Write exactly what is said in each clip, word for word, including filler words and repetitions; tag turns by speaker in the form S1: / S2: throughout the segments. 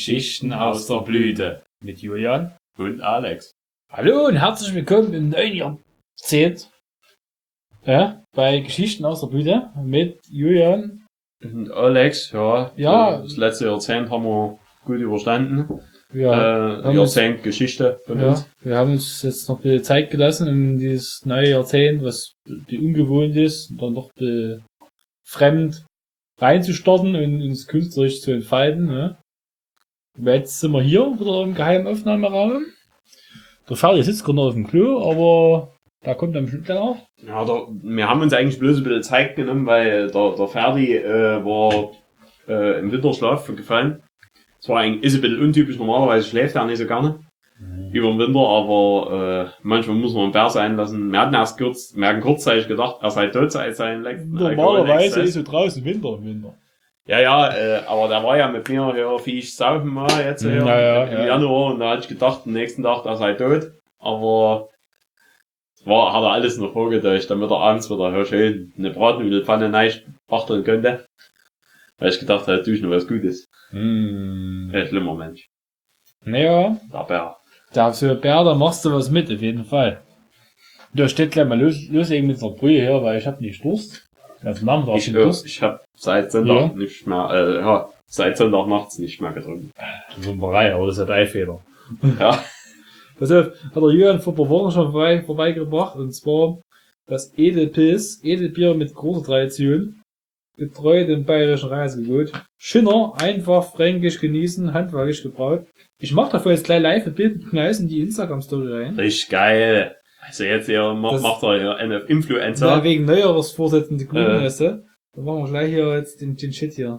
S1: Geschichten aus der Blüte mit Julian
S2: und Alex.
S1: Hallo und herzlich willkommen im neuen Jahrzehnt ja, bei Geschichten aus der Blüte mit Julian
S2: Und Alex, ja,
S1: ja.
S2: Das letzte Jahrzehnt haben wir gut überstanden.
S1: Ja,
S2: äh, Jahrzehnt Geschichte von
S1: ja,
S2: uns.
S1: Wir haben uns jetzt noch ein bisschen Zeit gelassen in dieses neue Jahrzehnt, was die ungewohnt ist, und dann noch fremd reinzustarten und uns künstlerisch zu entfalten. Ne? Jetzt sind wir hier wieder im geheimen Aufnahmeraum. Der Ferdi sitzt gerade noch auf dem Klo, aber da kommt dann bestimmt gleich noch.
S2: Ja, der, wir haben uns eigentlich bloß ein bisschen Zeit genommen, weil der, der Ferdi äh, war äh, im Winterschlaf gefallen. Es war eigentlich, ist ein bisschen untypisch, normalerweise schläft er nicht so gerne mhm. über den Winter, aber äh, manchmal muss man einen Bär sein lassen. Wir hatten erst kurz, wir hatten kurzzeitig gedacht, er sei tot seit seinen letzten
S1: Normalerweise ist so draußen Winter im Winter.
S2: Ja, ja, äh, aber der war ja mit mir hier Viech saufen mal jetzt hier
S1: ja, ja,
S2: im
S1: ja.
S2: Januar und da hatte ich gedacht, am nächsten Tag, er sei tot, aber war, hat er alles noch vorgedacht, damit er abends wieder hier schön eine Bratnudelpfanne neispachteln könnte. Weil ich gedacht habe, tue ich noch was Gutes.
S1: Mm.
S2: Ein schlimmer Mensch.
S1: Naja.
S2: Der Bär.
S1: Da für Bär, da machst du was mit, auf jeden Fall. Da steht gleich mal los, loslegen mit der Brühe her, weil ich hab nicht Durst. Also Nachmittag
S2: ich, Durst. Ich hab seit Sonntag ja. nicht mehr, äh, ja, seit Sonntag nachts nicht mehr getrunken.
S1: Wunderei, aber das ist ja dein Fehler.
S2: Ja.
S1: Pass auf, hat der Jürgen vor ein paar Wochen schon vorbei, vorbeigebracht, und zwar das Edelpilz, Edelbier mit großer Tradition, getreu dem bayerischen Reisegut. Schinner, einfach fränkisch genießen, handwerklich gebraut. Ich mach dafür jetzt gleich live ein Bild und knall's in die Instagram-Story rein.
S2: Richtig geil. Also jetzt hier macht, macht er ja eine Influencer.
S1: Ja, wegen Neujahrsvorsätzen, die Guten äh. Dann machen wir gleich hier jetzt den, den Shit hier.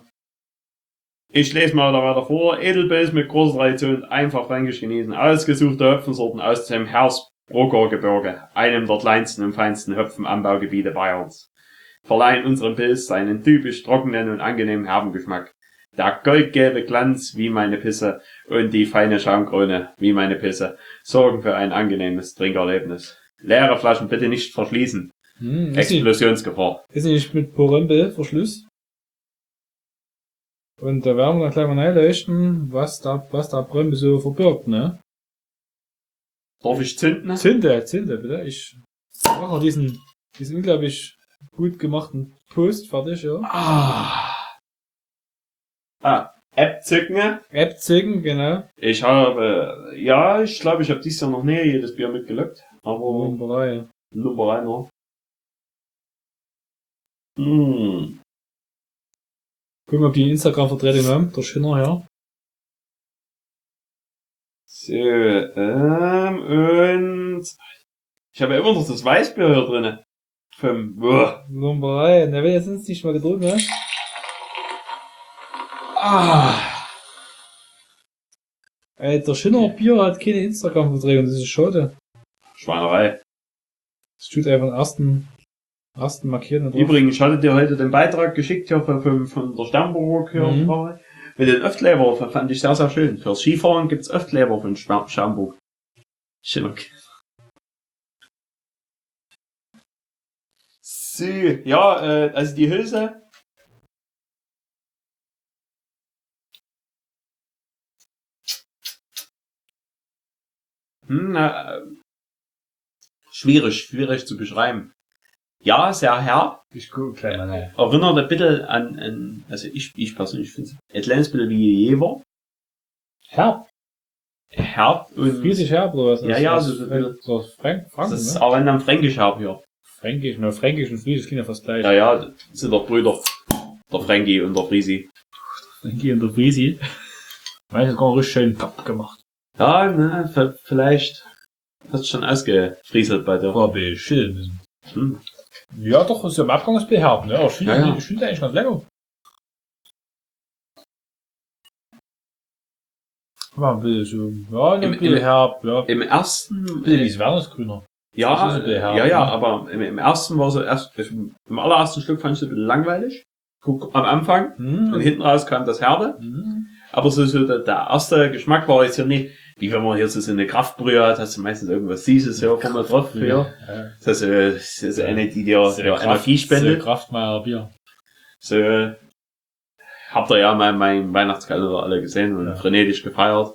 S2: Ich lese mal da weiter vor. Edelpilz mit großer Tradition, einfach fränkisch genießen. Ausgesuchte Hopfensorten aus dem Hersbrucker Gebirge, einem der kleinsten und feinsten Hopfenanbaugebiete Bayerns, verleihen unserem Pilz seinen typisch trockenen und angenehmen herben Geschmack. Der goldgelbe Glanz wie meine Pisse und die feine Schaumkrone wie meine Pisse sorgen für ein angenehmes Trinkerlebnis. Leere Flaschen bitte nicht verschließen. Hm, ist Explosionsgefahr.
S1: Ist nicht mit Porempel Verschluss? Und da werden wir dann gleich mal reinleuchten, was da, was da Brembe so verbirgt, ne?
S2: Darf ich zünden?
S1: Zünde, zünde, bitte. Ich mache noch diesen, diesen unglaublich gut gemachten Post fertig, ja.
S2: Ah. Ah, App zücken.
S1: App zücken, genau.
S2: Ich habe, ja, ich glaube, ich habe dieses Jahr noch nie jedes Bier mitgelockt. Aber
S1: Nummer
S2: Nummer noch. Hm.
S1: Gucken wir, ob die Instagram-Vertretung haben, der Schinner, ja.
S2: So, ähm, und ich habe ja immer noch das Weißbier hier drinne. Vom, boah.
S1: Nummer eins, der will jetzt nicht mal gedrückt, ne? Ah. Ey, der Schinner Bier hat keine Instagram-Vertretung, das ist schade.
S2: Schweinerei.
S1: Das tut einfach den ersten, ersten markieren.
S2: Übrigens, ich hatte dir heute den Beitrag geschickt hier von, von, von der Sternburg hier. Mhm. Mit den Öftleber fand ich sehr, sehr schön. Fürs Skifahren gibt's Öftleber von Sternburg. Schön. So, ja, äh, also die Hülse. Hm, äh, schwierig, schwierig zu beschreiben. Ja, sehr herb.
S1: Ich gucke gleich mal rein.
S2: Erinnert ein bisschen an, an also ich, ich persönlich finde es ein kleines bisschen wie Jever.
S1: Herb?
S2: Herb und...
S1: Riesig herb, oder was?
S2: Ja, ja, so, so,
S1: so Frank, Franken,
S2: das ist
S1: ne?
S2: aber dann fränkisch herb hier.
S1: Fränkisch, ne, Fränkisch und Friesisch klingt ja fast gleich.
S2: Ja, ja, das sind doch Brüder. Der Frankie und der Friesi.
S1: Frankie und der Friesi. Weiß ich gar nicht richtig schön kaputt gemacht.
S2: Ja, ne, vielleicht hast du schon ausgefrieselt bei dir.
S1: War bestimmt.
S2: Hm.
S1: Ja, doch, ist ja im Abgang ist herb, ne? Aber ich finde
S2: ja, ja.
S1: find eigentlich ganz lecker. War ein bisschen so, ja, ein
S2: Im,
S1: bisschen
S2: im,
S1: herb, ja.
S2: Im ersten...
S1: Ein bisschen wie Wernesgrüner.
S2: Ja, herb, ja, ja, aber im, im ersten war so erst, im allerersten Stück fand ich es ein bisschen langweilig. Guck, am Anfang.
S1: Hm.
S2: Und hinten raus kam das Herbe.
S1: Hm.
S2: Aber so, so der, der erste Geschmack war jetzt hier nicht, wie wenn man hier so, so eine Kraftbrühe hat, hast du meistens irgendwas Süßes hier vorne drauf. Ja. Ja. Das, ist, äh, das ist eine, die dir
S1: Energie spendet. Kraftmeier Bier.
S2: So, habt ihr ja mein, mein Weihnachtskalender alle gesehen und
S1: ja.
S2: frenetisch gefeiert.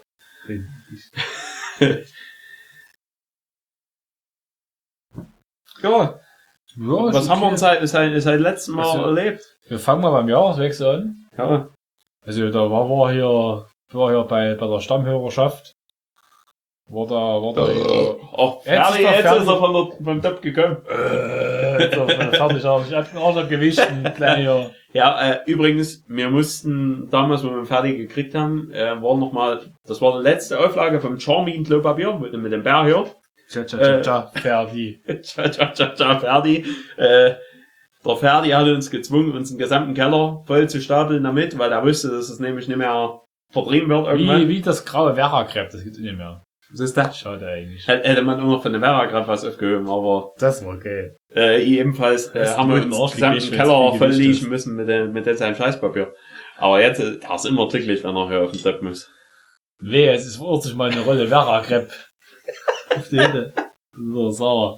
S2: ja.
S1: Ja,
S2: Was haben wir seit, seit, seit letztem Mal
S1: also,
S2: erlebt?
S1: Wir fangen mal beim Jahreswechsel an.
S2: Ja.
S1: Also da war wir hier, war hier bei, bei der Stammhörerschaft. War da, war da hier.
S2: Oh,
S1: Jetzt
S2: fertig,
S1: ist er
S2: jetzt
S1: fertig.
S2: ist er von der, vom Top gekommen.
S1: Äh, jetzt ist er fertig, aber ich hab den Arsch gewischt, ein kleiner.
S2: Ja, äh, übrigens, wir mussten damals, wo wir ihn fertig gekriegt haben, äh, war noch mal, das war die letzte Auflage vom Charmin Klopapier mit, mit dem Bär hier.
S1: Tja, tja, tja, tja, fertig.
S2: Tja, tja, tja, tja, Ferdi. Äh, der Ferdi hat uns gezwungen, uns den gesamten Keller voll zu stapeln damit, weil er wusste, dass es nämlich nicht mehr vertrieben wird irgendwann.
S1: Wie, wie das graue Werra-Crepe, das gibt's nicht mehr.
S2: Was ist das?
S1: Schade eigentlich.
S2: Hätte hätte man nur noch von der Vera gerade was aufgehoben, aber
S1: Das war geil.
S2: äh, ich ebenfalls äh,
S1: Das
S2: haben wir
S1: ist
S2: uns
S1: ein
S2: den gesamten
S1: Arsch, wie
S2: Keller
S1: gewischt
S2: voll
S1: ist.
S2: liegen müssen mit, der, mit seinem Scheißpapier. Aber jetzt, äh, er ist immer glücklich, wenn er hier auf den Depp muss.
S1: Weh, es ist wirklich mal eine Rolle Werra-Crepe. Auf die Hände. So sauer.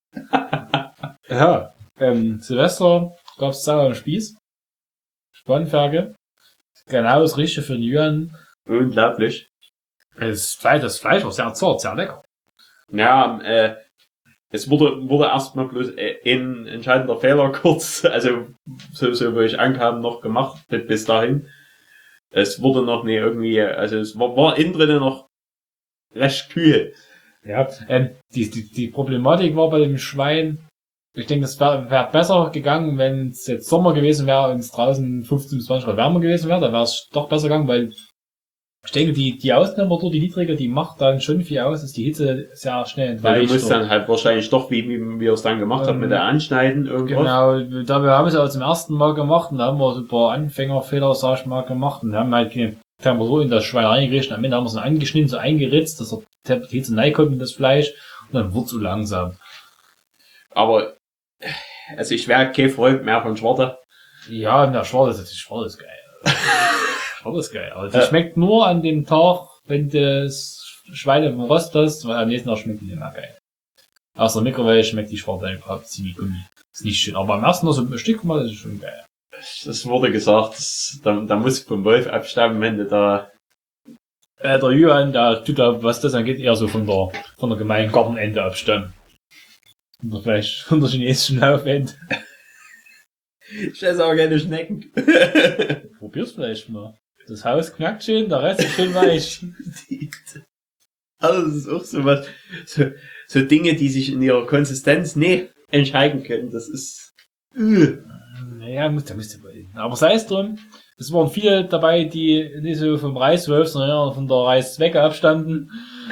S1: Ja, ähm, Silvester gab's Sauer am Spieß. Spannferkel. Genau das Richtige für den Jürgen.
S2: Unglaublich.
S1: Das Fleisch, das Fleisch war sehr zart, sehr lecker.
S2: Ja, äh, es wurde, wurde erstmal bloß äh, ein entscheidender Fehler kurz, also so, so wo ich ankam, noch gemacht bis bis dahin. Es wurde noch nie irgendwie, also es war, war innen drinnen noch recht kühl.
S1: Ja, ähm, die, die, die Problematik war bei dem Schwein, ich denke, es wäre wär besser gegangen, wenn es jetzt Sommer gewesen wäre und es draußen fünfzehn bis zwanzig Grad wärmer gewesen wäre, dann wäre es doch besser gegangen, weil ich denke, die, die Außentemperatur, die niedrige, die macht dann schon viel aus, dass die Hitze sehr schnell
S2: Weil
S1: entweicht.
S2: du musst dann halt wahrscheinlich doch, wie, wie wir es dann gemacht haben,
S1: Ähm,
S2: mit der Anschneiden irgendwas.
S1: Genau, da wir haben es auch zum ersten Mal gemacht und da haben wir so ein paar Anfängerfehler, sag ich mal, gemacht und haben halt keine Temperatur in das Schwein reingerichtet. Am Ende haben wir es dann angeschnitten, so eingeritzt, dass der die Hitze reinkommt in das Fleisch und dann wird es so langsam.
S2: Aber, also ich wäre kein Freund mehr von Schwarte.
S1: Ja, na, Schwarz ist, Schwarz ist geil. Schwarz ist geil. Aber die
S2: Ja.
S1: schmeckt nur an dem Tag, wenn das Schwein im Rost ist, weil am nächsten Tag schmeckt die nicht mehr geil. Aus der Mikrowelle schmeckt die Schwarze einfach ziemlich gummi. Ist nicht schön. Aber am ersten Mal so ein Stück mal, ist es schon geil.
S2: Das wurde gesagt, das, da, da muss ich vom Wolf abstammen, wenn du da...
S1: Äh, der Johann, der tut da, was das angeht, eher so von der, von der gemeinen Gartenende abstammen. Oder vielleicht von der chinesischen Laufende.
S2: Ich esse aber keine Schnecken.
S1: Probier's vielleicht mal. Das Haus knackt schön, der Rest ist schön weich.
S2: Also das ist auch so was, so, so Dinge, die sich in ihrer Konsistenz nicht entscheiden können. Das ist... Äh.
S1: Naja, muss, da müsste man. Aber sei es drum. Es waren viele dabei, die nicht so vom Reiswolf, sondern eher von der Reißzwecke abstanden.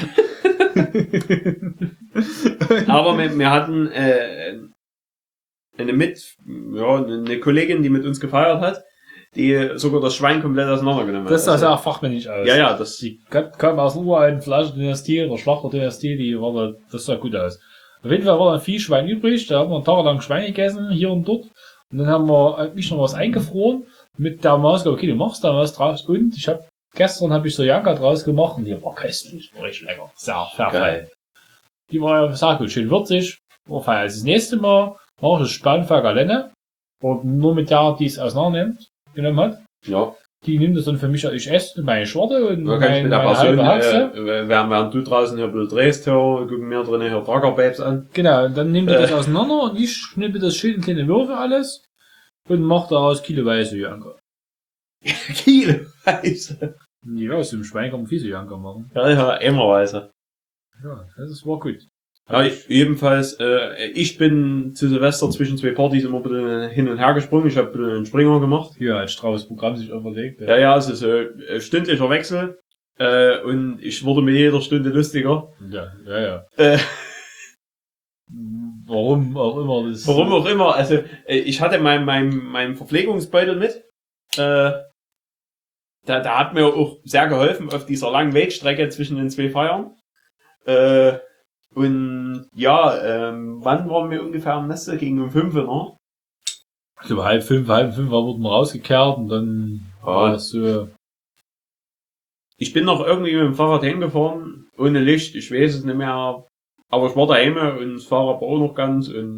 S2: Aber wir, wir hatten äh, eine mit, ja, eine Kollegin, die mit uns gefeiert hat, die sogar das Schwein komplett auseinandergenommen hat.
S1: Das sah sehr fachmännisch aus.
S2: Ja, ja, das...
S1: Die kam kam aus einer uralten Fleischdynastie oder Schlachterdynastie, die war da, das sah gut aus. Auf jeden Fall war dann viel Schwein übrig, da haben wir einen Tag lang Schwein gegessen, hier und dort. Und dann haben wir mich noch was eingefroren, mit der Maßgabe, okay, du machst da was draus. Und ich habe gestern habe ich so Janka draus gemacht und die war köstlich, war richtig lecker. Sehr, sehr fein. Die war sehr gut, schön würzig, war fein. Also das nächste Mal mache ich das Spanferkel alleine. Und nur mit der, die es auseinandernimmt, genommen hat.
S2: Ja.
S1: Die nimmt es dann für mich, ich esse meine Schwarte und
S2: Da kann ich
S1: mein,
S2: mit der
S1: meine
S2: Person,
S1: halbe Haxe.
S2: äh, während, während du draußen hier ein bisschen drehst, hier, gucken wir drinnen hier Trucker-Babes an.
S1: Genau, und dann nimmt die
S2: Äh.
S1: das auseinander und ich schnippe das schön in kleine Würfel alles und mache daraus kiloweise Janka.
S2: Kiloweise.
S1: Ja, aus dem Schwein kann man viel so Janka machen.
S2: Ja, ja, immerweise.
S1: Ja, das ist- war gut.
S2: Ja, ich, jedenfalls, äh, ich bin zu Silvester zwischen zwei Partys immer ein bisschen hin und her gesprungen. Ich habe ein bisschen einen Springer gemacht.
S1: Hier hat Strauß Programm sich überlegt.
S2: Ja, ja, es ist äh, ein stündlicher Wechsel. Äh, und ich wurde mit jeder Stunde lustiger.
S1: Ja, ja, ja.
S2: Äh,
S1: Warum auch immer das.
S2: warum auch immer. Also, äh, ich hatte mein, mein, mein Verpflegungsbeutel mit. Äh, da, da hat mir auch sehr geholfen auf dieser langen Wegstrecke zwischen den zwei Feiern. Äh, und ja, ähm, wann waren wir ungefähr am Neste? Gegen um fünf, ne?
S1: Ich glaube, halb fünf, halb fünf war, wurden wir rausgekehrt und dann war das so.
S2: Ich bin noch irgendwie mit dem Fahrrad hingefahren, ohne Licht, ich weiß es nicht mehr. Aber ich war daheim und das Fahrrad war auch noch ganz und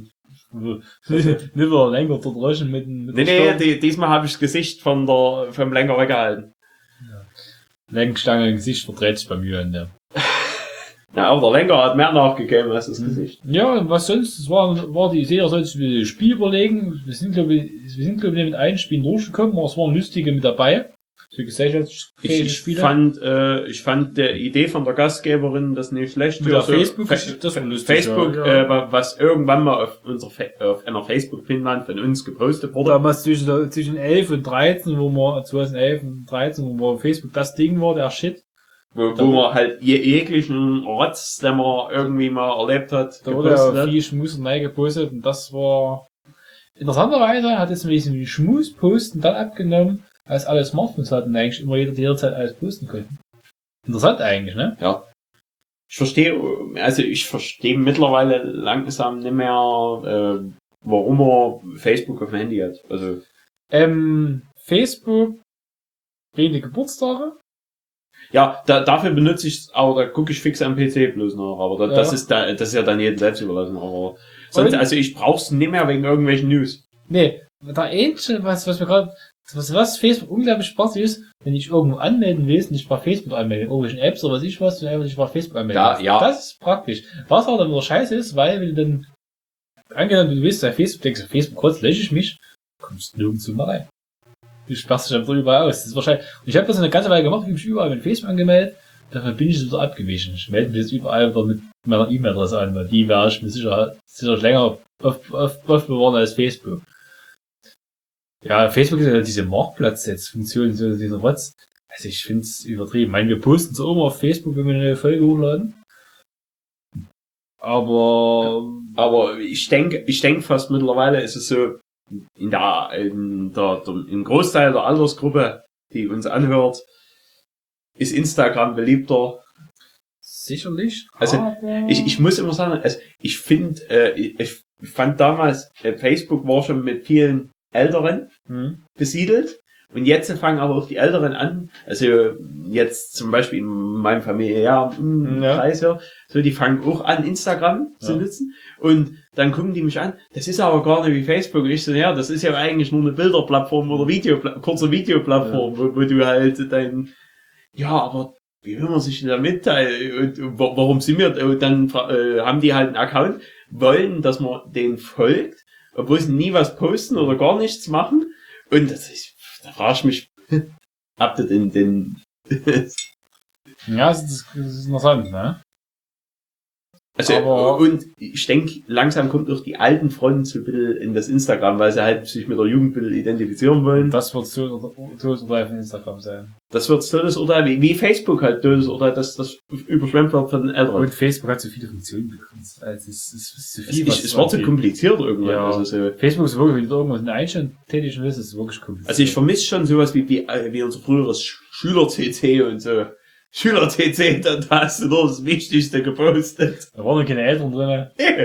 S1: Nicht wieder länger verdroschen mit dem.
S2: Nee, nee, die, diesmal habe ich das Gesicht von der, vom Lenker weggehalten.
S1: Ja. Lenkstange im Gesicht verdreht sich bei mir in der.
S2: Ja, aber der Lenker hat mehr nachgegeben als das hm. Gesicht.
S1: Ja, und was sonst? Das war, war die Idee, er soll sich ein Spiel überlegen. Wir sind, glaube ich, wir sind, glaube ich, mit einem Spiel durchgekommen, aber es waren lustige mit dabei. So gesellschaftsfähige
S2: ich,
S1: Spiele.
S2: Ich fand, äh, ich fand der Idee von der Gastgeberin das nicht schlecht.
S1: Mit der
S2: so
S1: Facebook,
S2: Fa
S1: das war lustig,
S2: Facebook,
S1: ja, ja.
S2: Äh, was irgendwann mal auf unserer Fa auf einer Facebook-Pinwand von uns gepostet wurde.
S1: Damals zwischen, zwischen elf und dreizehn, wo wir, zwanzig elf und dreizehn, wo wir Facebook das Ding war, der Shit.
S2: Wo, wo man halt je, jeglichen Rotz, den man irgendwie mal erlebt hat,
S1: da wurde ja viel Schmus und Nein gepostet und das war, interessanterweise hat es ein bisschen die Schmus-Posten dann abgenommen, als alle Smartphones hatten eigentlich immer jeder jederzeit alles posten konnten. Interessant eigentlich, ne?
S2: Ja. Ich verstehe, also ich verstehe mittlerweile langsam nicht mehr, äh, warum man Facebook auf dem Handy hat. Also.
S1: Ähm, Facebook, rede Geburtstage.
S2: Ja, da, dafür benutze ich aber da gucke ich fix am P C bloß noch, aber da,
S1: ja.
S2: das ist da, das ist ja dann jedem selbst überlassen, aber sonst, also ich brauch's nicht mehr wegen irgendwelchen News.
S1: Nee, da ähnliche, was, was mir gerade, was, was Facebook unglaublich spaßig ist, wenn ich irgendwo anmelden will, nicht bei Facebook anmelden, irgendwelchen Apps oder was ich was, einfach nicht bei Facebook anmelden.
S2: Ja, ja.
S1: Das ist praktisch. Was aber dann wieder scheiße ist, weil wenn du dann, angenommen, du willst bei Facebook, denkst du, Facebook, kurz lösche ich mich, kommst nirgendwo mehr rein. Du sperrst dich einfach überall aus. Das ist wahrscheinlich, und ich habe das eine ganze Weile gemacht, ich habe mich überall mit Facebook angemeldet, dafür bin ich wieder abgewichen. Ich melde mich jetzt überall wieder mit meiner E-Mail-Adresse an, weil die werde ich mir sicher, sicher länger oft, oft, oft bewahren als Facebook. Ja, Facebook ist ja diese Marktplatz jetzt, Funktion, so dieser Rotz. Also ich find's übertrieben. Ich meine, wir posten so immer auf Facebook, wenn wir eine Folge hochladen. Aber,
S2: aber ich denke, ich denke fast mittlerweile ist es so, in der, in der, der, im Großteil der Altersgruppe, die uns anhört, ist Instagram beliebter.
S1: Sicherlich.
S2: Also, ich, ich muss immer sagen, also, ich finde, äh, ich fand damals, äh, Facebook war schon mit vielen Älteren hm. besiedelt. Und jetzt fangen aber auch die Älteren an, also jetzt zum Beispiel in meinem familiären ja. Kreis hier, so die fangen auch an, Instagram ja. zu nutzen. Und dann gucken die mich an, das ist aber gar nicht wie Facebook. Und ich so, ja, das ist ja eigentlich nur eine Bilderplattform oder Video, kurze Videoplattform, ja. wo, wo du halt dein, ja, aber wie will man sich denn da mitteilen? Und warum sind wir, und dann äh, haben die halt einen Account, wollen, dass man denen folgt, obwohl sie nie was posten oder gar nichts machen. Und das ist, da frage ich mich, habt ihr den, den
S1: ja, das ist, das ist interessant, ne?
S2: Also,
S1: aber
S2: und ich denke, langsam kommt auch die alten Fronten so ein bisschen in das Instagram, weil sie halt sich mit der Jugend ein bisschen identifizieren wollen.
S1: Das wird so Todesurteil von Instagram sein.
S2: Das wird Todesurteil, wie, wie Facebook halt Todesurteil, dass das überschwemmt wird von den Älteren.
S1: Und Facebook hat so viele Funktionen begrenzt. Also es ist, ist zu viel.
S2: Es, ist, es wird so kompliziert irgendwann.
S1: Ja.
S2: Also so.
S1: Facebook ist wirklich, wenn du irgendwas in der Einstellung tätig willst, ist es wirklich kompliziert.
S2: Also ich vermisse schon sowas wie, wie, wie unser früheres Schüler-C C und so. Schüler-C C, da hast du nur das Wichtigste gepostet.
S1: Da waren noch keine Eltern drin.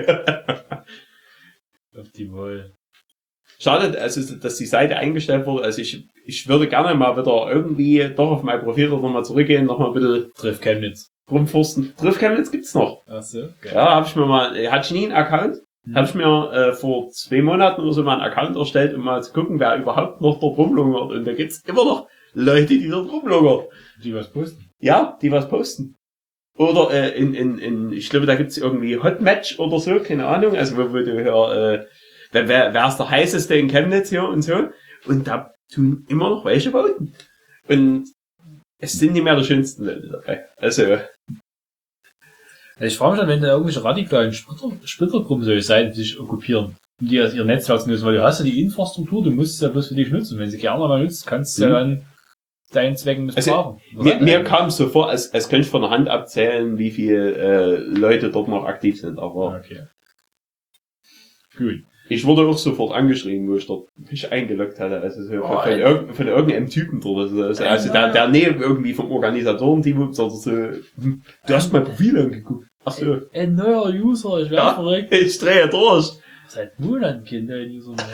S1: Optimal.
S2: Schade, also, dass die Seite eingestellt wurde. Also ich, ich würde gerne mal wieder irgendwie doch auf mein Profil nochmal zurückgehen, nochmal ein bisschen
S1: Triff Chemnitz.
S2: rumforsten. Triff Chemnitz gibt's noch.
S1: Ach so, okay.
S2: Ja, habe ich mir mal, hatte ich nie einen Account. Hm. Habe ich mir äh, vor zwei Monaten oder so mal einen Account erstellt, um mal zu gucken, wer überhaupt noch dort rumlungert. Und da gibt's immer noch Leute, die dort rumlungern.
S1: Die was posten?
S2: Ja, die was posten. Oder äh, in, in, in, ich glaube, da gibt's irgendwie Hotmatch oder so, keine Ahnung. Also wo, wo du hier, äh, wer, wer ist der heißeste in Chemnitz hier und so. Und da tun immer noch welche voten. Und es sind nicht mehr die schönsten Leute dabei. Also.
S1: Also ich frage mich dann, wenn da irgendwelche radikalen Splitter, Splittergruppen solche Seiten sich okkupieren, die aus ihr Netzwerk nutzen, weil du hast ja die Infrastruktur, du musst es ja bloß für dich nutzen. Wenn sie gerne mal nutzt, kannst du mhm. ja dann deinen Zwecken missbrauchen.
S2: Also, mir mir kam es so vor, als, als könnte ich von der Hand abzählen, wie viele äh, Leute dort noch aktiv sind. Aber
S1: okay. Gut.
S2: Ich wurde auch sofort angeschrieben, wo ich dort mich eingeloggt hatte. Also so oh, von, von, irg von irgendeinem Typen dort. Also, also der, der Nähe irgendwie vom Organisatorenteam oder so. Du hast mein Profil angeguckt. Ach so.
S1: Ein, ein neuer User, ich werde
S2: ja,
S1: verrückt.
S2: Ich drehe durch.
S1: Seit Monaten kennt der User mehr.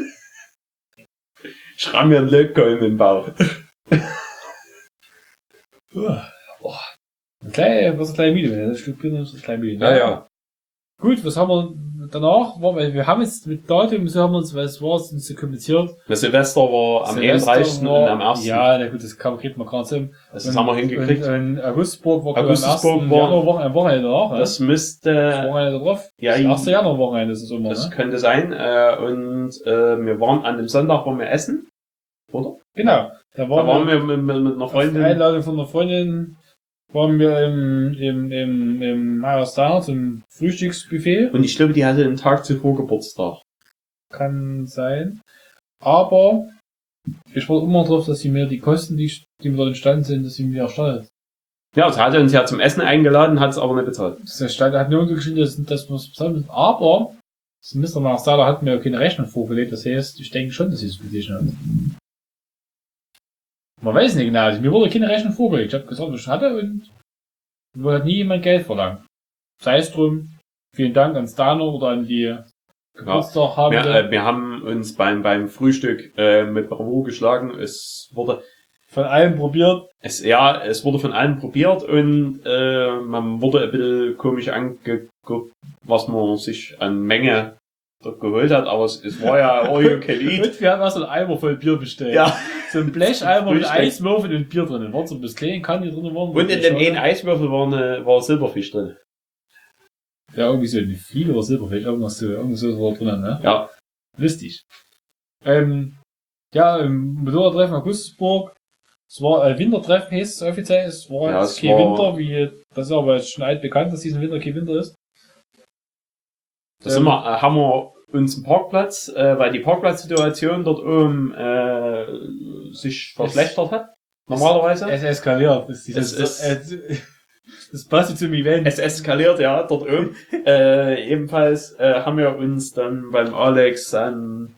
S2: Ich ramm mir einen Lötkolben im Bauch.
S1: Oh. Ein kleiner, was ein kleiner Video, das Stück Bier ist ein kleiner Video.
S2: Ja, ja.
S1: Gut, was haben wir danach? Weil wir haben jetzt mit Datum, so haben wir uns, weil es war uns nicht so kompliziert.
S2: Das Silvester war am einunddreißigsten und am ersten
S1: Ja, na gut, das kann, kriegt man gerade hin.
S2: Das und, haben wir hingekriegt.
S1: Und, und Augustusburg war
S2: Augustusburg
S1: am
S2: war
S1: Januar, am Wochenende danach.
S2: Das müsste...
S1: Das Wochenende drauf.
S2: Ja,
S1: das erste Januar-Wochenende ist es immer,
S2: Das
S1: ne?
S2: könnte sein. Äh, und äh, wir waren an dem Sonntag, wo wir essen. Oder?
S1: Genau. Da waren,
S2: da waren wir mit, mit, mit einer Freundin.
S1: Auf Einladung von einer Freundin waren wir im, im, im, im Majestäter zum Frühstücksbuffet.
S2: Und ich glaube, die hatte den Tag zuvor Geburtstag.
S1: Kann sein. Aber ich war immer drauf, dass sie mir die Kosten, die, die mir dort entstanden sind, dass sie mir erstattet.
S2: Ja, sie hatte uns ja zum Essen eingeladen, hat es aber nicht bezahlt.
S1: Das stand, hat nur geschrieben, dass, dass wir es bezahlen müssen. Aber das Mister Majestäter hat mir keine Rechnung vorgelegt. Das heißt, ich denke schon, dass sie es bezahlt hat. Man weiß nicht genau, also mir wurde keine Rechnung vorgelegt. Ich habe gesagt, was ich hatte und mir hat nie jemand Geld verlangt. Sei es drum, vielen Dank an Stano oder an die Geburtstag haben.
S2: Ja, wir, äh, wir haben uns beim, beim Frühstück äh, mit Bravo geschlagen. Es wurde
S1: von allen probiert.
S2: Es, ja, es wurde von allen probiert und äh, man wurde ein bisschen komisch angeguckt, was man sich an Menge dort geholt hat, aber es, es war ja all you can eat.
S1: Und wir haben auch so einen Eimer voll Bier bestellt.
S2: Ja.
S1: So ein Blecheimer mit Eiswürfeln und Bier drin. War so ein bisschen klein, kann die drin waren.
S2: Und in dem einen Eiswürfel war, eine, war Silberfisch drin.
S1: Ja, irgendwie so eine Fliege oder Silberfisch, irgendwas so, irgendwas so war drin, ne?
S2: Ja.
S1: Lustig. Ähm, ja, im Motorradtreffen Augustusburg. Es war ein Wintertreffen, heißt es offiziell. Es war
S2: ja,
S1: jetzt
S2: es
S1: kein
S2: war
S1: Winter, wie, das ist aber jetzt schon altbekannt, dass diesen Winter kein Winter ist.
S2: Da sind wir, äh, haben wir uns einen Parkplatz, äh, weil die Parkplatzsituation dort oben äh, sich verschlechtert hat. Normalerweise.
S1: Es, es eskaliert. Es, es, es, es, das passt zum Event.
S2: Es eskaliert, ja, dort oben. äh, ebenfalls äh, haben wir uns dann beim Alex dann...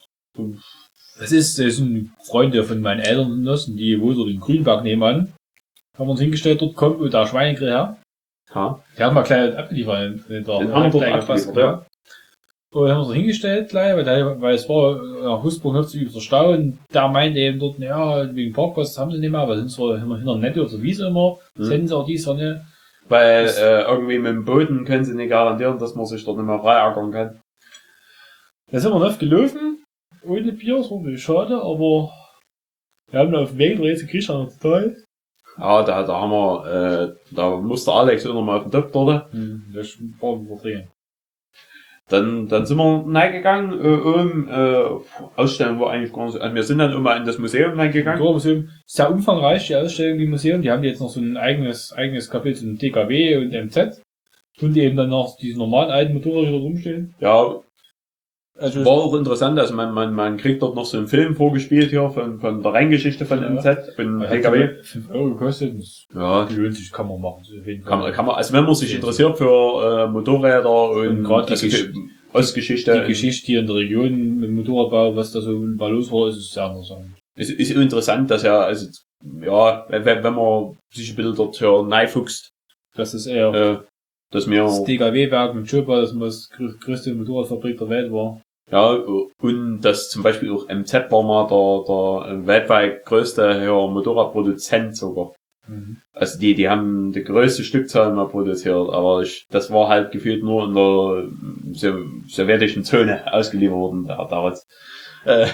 S1: Das ist, das sind Freunde von meinen Eltern und das, die wohl dort den Grünberg nebenan. Haben wir uns hingestellt, dort kommt und da Schweinegrill her.
S2: Ha.
S1: Die haben wir gleich abgeliefert. Den, den
S2: haben wir dort abgeliefert, ja.
S1: Und haben wir so hingestellt gleich, weil, der, weil es war, nach Husburg hört sich über der Stau und der meinte eben dort, ja, wegen Parkplatz haben sie nicht mehr, aber sind so hinter, hinter Netto auf der Wiese immer,
S2: hm.
S1: senden sie auch die Sonne.
S2: Weil äh, irgendwie mit dem Boden können sie nicht garantieren, dass man sich dort nicht mehr frei ärgern kann.
S1: Da sind wir noch gelaufen, ohne Bier, das war ein bisschen schade, aber wir haben da auf dem Weg der jetzt gekriegt, noch total.
S2: Ja, da, da haben wir, äh, da musste Alex auch noch mal auf den Top dort.
S1: Hm, das war übertrieben.
S2: Dann, dann sind wir reingegangen, äh, um, äh, Ausstellung war eigentlich gar nicht, also wir sind dann immer in das Museum reingegangen.
S1: Das Museum, sehr umfangreich, die Ausstellung im Museum, die haben jetzt noch so ein eigenes, eigenes Kapitel zum D K W und M Z. Und die eben dann noch diese normalen alten Motorräder da rumstehen.
S2: Ja,
S1: also
S2: war auch interessant, also man, man, man kriegt dort noch so einen Film vorgespielt hier von, von der Renngeschichte von ja. M Z und D K W.
S1: fünf Euro gekostet.
S2: Ja.
S1: Die lohnt sich, kann man machen.
S2: Kann man, kann man, also wenn man sich interessiert für äh, Motorräder und,
S1: und gerade
S2: also,
S1: die
S2: Ostgeschichte.
S1: Die Geschichte hier in der Region mit dem Motorradbau, was da so mal los war, ist sehr interessant.
S2: Es ist interessant, dass ja, also, ja, wenn, wenn man sich ein bisschen dort hier reinfuchst.
S1: Das ist eher,
S2: äh, dass wir,
S1: das D K W-Werk mit Schopa, das das größte Motorradfabrik der Welt war.
S2: Ja, und dass zum Beispiel auch M Z war mal der, der weltweit größte ja, Motorradproduzent sogar. Mhm. Also die, die haben die größte Stückzahl mal produziert, aber ich, das war halt gefühlt nur in der sowjetischen Zone ausgeliefert worden, da damals. Äh,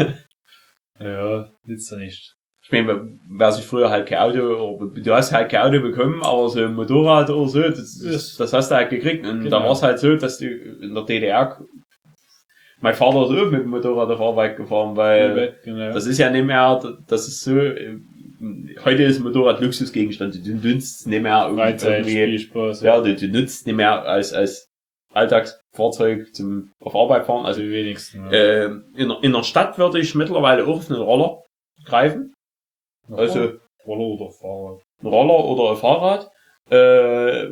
S1: ja, nützt ja nicht.
S2: Ich meine, wer sich früher halt kein Auto, du hast halt kein Auto bekommen, aber so ein Motorrad oder so, das, das, das hast du halt gekriegt. Und genau. Da war es halt so, dass du in der D D R, mein Vater ist auch mit dem Motorrad auf Arbeit gefahren, weil genau. Das ist ja nicht mehr, das ist so, heute ist Motorrad Luxusgegenstand, du nutzt nicht mehr irgendwie,
S1: Spaß,
S2: ja, du, du nutzt nicht mehr als, als Alltagsfahrzeug zum auf Arbeit fahren. Also
S1: wenigsten. Ja.
S2: Äh, in, in der Stadt würde ich mittlerweile auch auf einen Roller greifen.
S1: Aha.
S2: Also
S1: Roller oder Fahrrad.
S2: Ein Roller oder ein Fahrrad. Äh,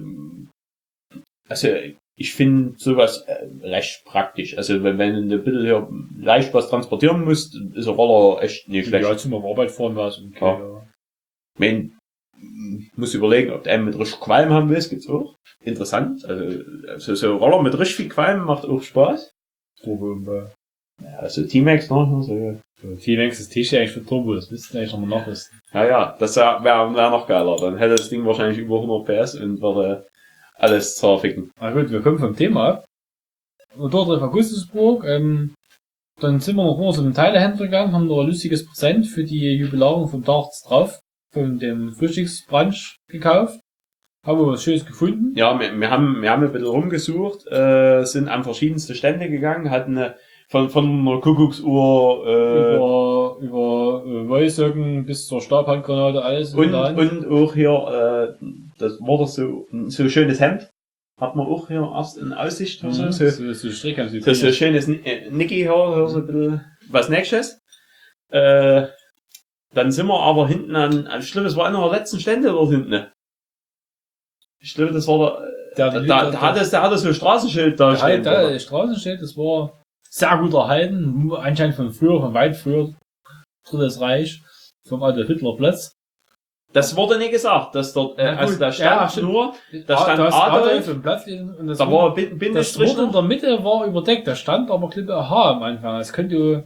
S2: also ich finde sowas äh, recht praktisch. Also wenn, wenn du ein bisschen hier leicht was transportieren musst, ist ein Roller echt nicht schlecht.
S1: Ja, zum auf Arbeit fahren war es okay. Ja. Ja.
S2: Ich mein, muss überlegen, ob du einen mit richtig Qualm haben willst, gibt's auch. Interessant. Also so, so ein Roller mit richtig viel Qualm macht auch Spaß.
S1: Turbo.
S2: Ja, also T-Max noch. So.
S1: So, T-Max ist T-Shirt eigentlich für Turbo, das müssten eigentlich noch mal nachrüsten.
S2: Ja, ja, das wäre wär, wär noch geiler. Dann hätte das Ding wahrscheinlich über hundert P S und würde alles zerficken.
S1: Na gut, wir kommen vom Thema ab. Und dort auf Augustusburg, ähm, dann sind wir noch mal zu einem Teilehändler gegangen, haben noch ein lustiges Präsent für die Jubilarung vom Darts drauf, von dem Frühstücksbrunch gekauft. Haben wir was Schönes gefunden.
S2: Ja, wir, wir haben, wir haben ein bisschen rumgesucht, äh, sind an verschiedenste Stände gegangen, hatten eine, von, von einer Kuckucksuhr, äh,
S1: Über, über äh, Wollsocken bis zur Stabhandgranate, alles in
S2: und,
S1: der Hand.
S2: und auch hier, äh, das war doch so, so ein schönes Hemd. Hat man auch hier erst in Aussicht, oder
S1: Mhm,
S2: so. So,
S1: so, so Strick, so
S2: so, so ein schönes äh, Niki hier, hier so ein bisschen was Nächstes. Äh, dann sind wir aber hinten an, an ich glaube, es war einer der letzten Stände dort hinten. Ich glaube, das war der,
S1: Der-
S2: da, da,
S1: der-
S2: da, hat es, der hatte so ein Straßenschild da
S1: Der,
S2: stehen.
S1: halt, der Straßenschild, das war sehr gut erhalten, anscheinend von früher, von weit früher, Drittes Reich, vom Adolf Hitler Platz.
S2: Das wurde nicht gesagt, dass dort, äh,
S1: Na gut,
S2: also da stand
S1: ja, stimmt.
S2: nur, da stand
S1: ist
S2: Adolf,
S1: im Platz und das,
S2: da
S1: wurde,
S2: war ein Bin-
S1: das
S2: Bindestrich
S1: wurde in
S2: noch.
S1: der Mitte war überdeckt, da stand aber Klippe H am Anfang. Es könnte,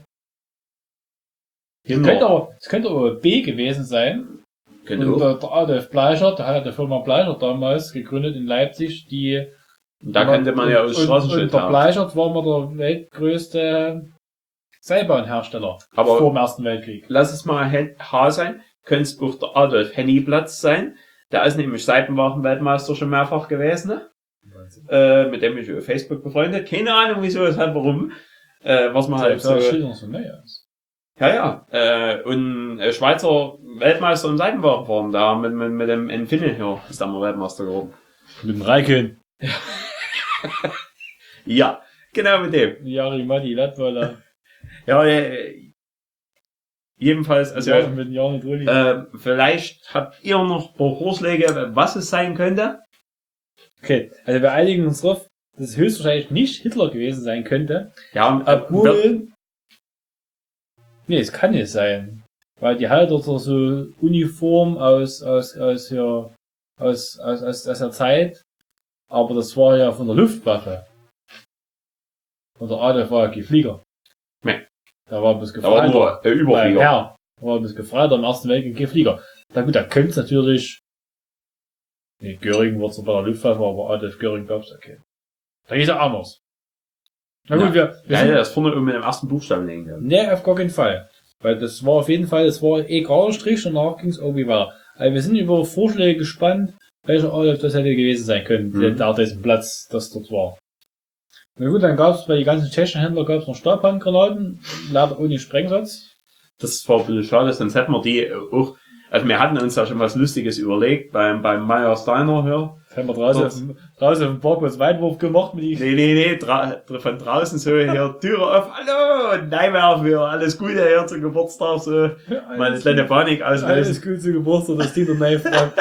S1: es
S2: Genau.
S1: könnte aber, es könnte aber B gewesen sein.
S2: Genau.
S1: Und der, der Adolf Bleichert, der hat ja die Firma Bleichert damals gegründet in Leipzig, die
S2: Und da kannte man ja aus
S1: und, und
S2: Straßenschild
S1: der
S2: haben.
S1: Bleichert war mal der weltgrößte Seilbahnhersteller
S2: Aber
S1: vor dem Ersten Weltkrieg.
S2: lass es mal Hen- H sein, könnte es auch der Adolf Henny Platz sein. Der ist nämlich Seitenwachen-Weltmeister schon mehrfach gewesen, ne? Äh, mit dem ich auf Facebook befreundet. Keine Ahnung, wieso, weshalb, warum. Äh, was man halt so...
S1: Schildern so neu aus.
S2: Ja, ja. Äh, und äh, Schweizer Weltmeister im Seitenwagenfahren, da mit, mit, mit dem Infinity hier ist da mal Weltmeister geworden.
S1: Mit dem Raikön.
S2: Ja, genau mit dem.
S1: Jari Matti, Latwala.
S2: Ja, äh, jedenfalls, also,
S1: Ja, mit dem Jan und Rulli.
S2: äh, vielleicht habt ihr noch ein paar Vorschläge, was es sein könnte.
S1: Okay, also wir einigen uns drauf, dass es höchstwahrscheinlich nicht Hitler gewesen sein könnte.
S2: Ja, äh, wird-
S1: Obwohl. Nee, es kann nicht sein. Weil die hat doch so Uniform aus, aus, aus, hier, aus, aus, aus, aus der Zeit. Aber das war ja von der Luftwaffe. Und der Adolf war ja kein Flieger.
S2: Nee.
S1: Da war bloß
S2: da war
S1: gefreiter.
S2: nur äh,
S1: Beim
S2: Überflieger.
S1: Herr. Da war bloß gefreiter im Ersten Weltkrieg kein Flieger. Na gut, da könnte es natürlich. Nee, Göring wurde zwar bei der Luftwaffe, aber Adolf Göring gab's okay. Da ist er anders. Na gut,
S2: Ja.
S1: wir, wir
S2: Ja,
S1: sind,
S2: ja, das vorne oben mit dem ersten Buchstaben liegen. Ja.
S1: nee, auf gar keinen Fall. Weil das war auf jeden Fall, das war eh gerade Strich, danach ging's irgendwie weiter. Also wir sind über Vorschläge gespannt, welcher Adolf das hätte gewesen sein können,
S2: Mhm.
S1: der, der diesen Platz, das dort war. Na gut, dann gab's bei den ganzen tschechischen Händlern gab's noch Stabhandgranaten, leider ohne Sprengsatz.
S2: Das war ein bisschen schade, sonst hätten wir die äh, auch, also wir hatten uns da schon was Lustiges überlegt beim, beim Meyer Steiner hier.
S1: Das haben wir draußen, auf, dem- draußen auf dem Parkplatz Weitwurf gemacht mit die.
S2: Nee, nee, nee, dra von draußen so hier, Türe auf, hallo, Neimer für alles Gute hier zum Geburtstag, so, mal eine kleine Panik auslösen.
S1: Alles gut zu Geburtstag, das Dieter Ney fragt.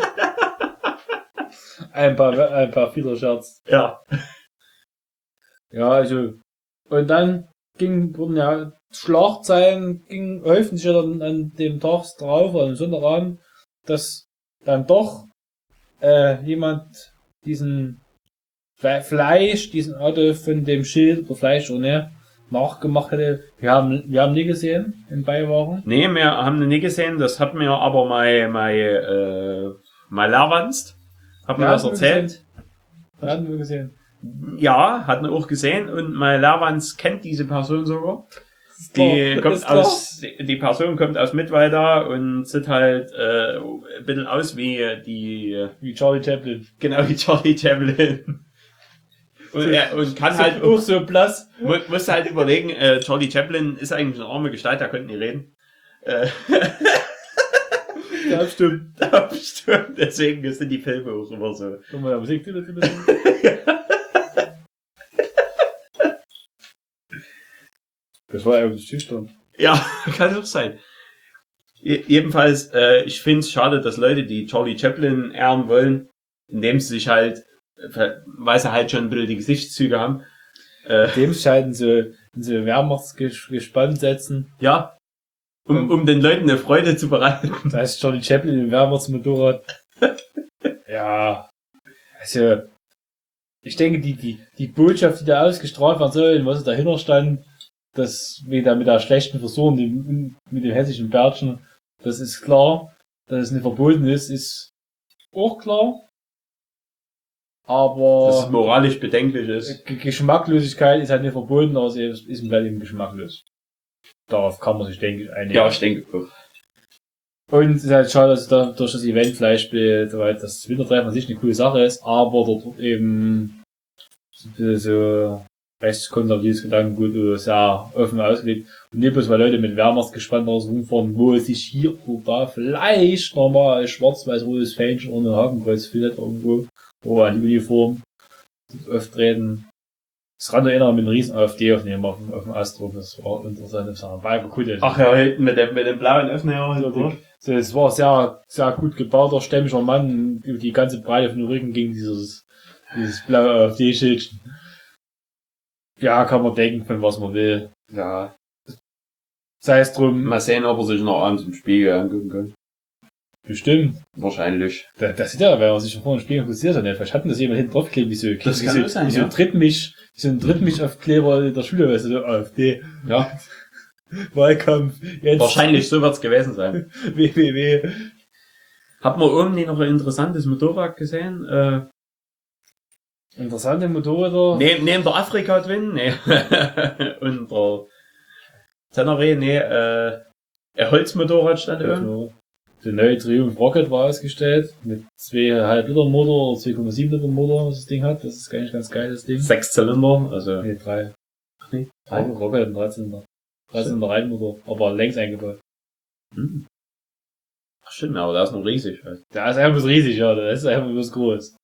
S1: ein paar, ein paar vieler Scherz.
S2: Ja.
S1: Ja, also, und dann ging, wurden ja Schlagzeilen, ging, häuften sich ja dann an dem Tag drauf, oder am Sonntagabend, dass dann doch, äh, jemand diesen Fle- Fleisch, diesen Auto von dem Schild oder Fleisch oder ne, nachgemacht hätte. Wir haben, wir haben nie gesehen in Beiwagen.
S2: Nee, wir haben ihn nie gesehen, das hat mir aber mein, mein, äh, mein Lehrwanst, hat mir
S1: Ja,
S2: das
S1: haben wir
S2: erzählt.
S1: gesehen. Wir hatten wir gesehen.
S2: Ja, hat er auch gesehen und mein Lehrwands kennt diese Person sogar.
S1: Ist
S2: Die
S1: klar,
S2: kommt
S1: ist klar.
S2: aus, die Person kommt aus Mittweida und sieht halt äh, ein bisschen aus wie die,
S1: Wie Charlie Chaplin.
S2: genau wie Charlie Chaplin. Und, er, und kann halt
S1: auch so blass.
S2: mu musst halt überlegen, äh, Charlie Chaplin ist eigentlich eine arme Gestalt, der konnte nie reden. Äh,
S1: Ja, stimmt.
S2: ja, stimmt. Deswegen sind die Filme auch immer so.
S1: Guck mal, Musik. Das war irgendwie schüchtern.
S2: Ja, kann auch sein. Je jedenfalls, äh, ich finde es schade, dass Leute, die Charlie Chaplin ehren wollen, indem sie sich halt, äh, weil sie halt schon ein bisschen die Gesichtszüge haben, äh,
S1: Dem scheiden sie in so Wehrmachtsgespann setzen.
S2: ja, um, um den Leuten eine Freude zu bereiten.
S1: Da ist Charlie Chaplin im Wehrmachtsmotorrad. Ja. Also, ich denke, die, die, die Botschaft, die da ausgestrahlt werden soll, was dahinter stand, das wieder mit der schlechten Versuchung, dem- mit dem hessischen Bärtchen, das ist klar. Dass es nicht verboten ist, ist auch klar. aber
S2: Dass es moralisch bedenklich ist.
S1: G- Geschmacklosigkeit ist halt nicht verboten, aber sie ist ist halt eben geschmacklos. Darauf kann man sich, denke ich, einigen.
S2: Ja, ich denke auch.
S1: Und es ist halt schade, dass da durch das Event vielleicht, weil das Wintertreffen an sich eine coole Sache ist, aber dort eben so, so rechtskonservatives Gedankengut oder sehr offen ausgelegt. Und nicht bloß, weil Leute mit Wehrmachtsgespann da so rumfahren, wo sich hier oder da vielleicht nochmal ein schwarz-weiß-rotes Fähnchen oder ein Hakenkreuz findet irgendwo, oder an die Uniform auftreten. Das ran erinnern mit einem riesen AfD aufnehmen auf dem, auf dem Astro, das war interessant, das war einfach cool.
S2: Ach ja, hinten mit dem, mit dem blauen Öffner.
S1: So, die, so, es war sehr, sehr gut gebauter, stämmiger Mann, über die ganze Breite von den Rücken ging dieses, dieses blaue AfD-Schildchen. Ja, kann man denken, von was man will.
S2: Ja.
S1: Sei es drum.
S2: Mal sehen, ob er sich noch abends im Spiegel angucken kann.
S1: Bestimmt.
S2: Wahrscheinlich.
S1: Das, das ist ja, wenn man sich schon vor dem Spiegel interessiert hat. Vielleicht hat das jemand hinten drauf geklebt, wie so,
S2: Das
S1: wie
S2: kann
S1: so,
S2: auch sein,
S1: wie so
S2: ja.
S1: ein Drittmisch, wie so ein Drittmisch-Aufkleber in der Schule, weißt du, so AfD.
S2: Ja.
S1: Wahlkampf. Jetzt.
S2: Wahrscheinlich, so wird's gewesen sein.
S1: W W W.
S2: Hat man oben nicht noch ein interessantes Motorrad gesehen? Äh,
S1: Interessante Motorräder.
S2: neben, neben der Afrika Twin? Nee. Und der Tenere? Nee, äh, ein Holzmotorrad stand oben.
S1: Also, der neue Triumph Rocket war ausgestellt, mit zwei Komma fünf Liter Motor oder zwei Komma sieben Liter Motor, was das Ding hat. Das ist eigentlich ganz geil, das Ding.
S2: Sechs Zylinder, also.
S1: Nee, drei.
S2: Ach nee,
S1: Drei. Rocket hat einen dreizehn Liter. dreizehn Liter Reihenmotor, aber längs eingebaut.
S2: Hm. Ach stimmt, aber der ist noch riesig. Halt.
S1: Der ist einfach bloß riesig, ja, der ist einfach bloß groß.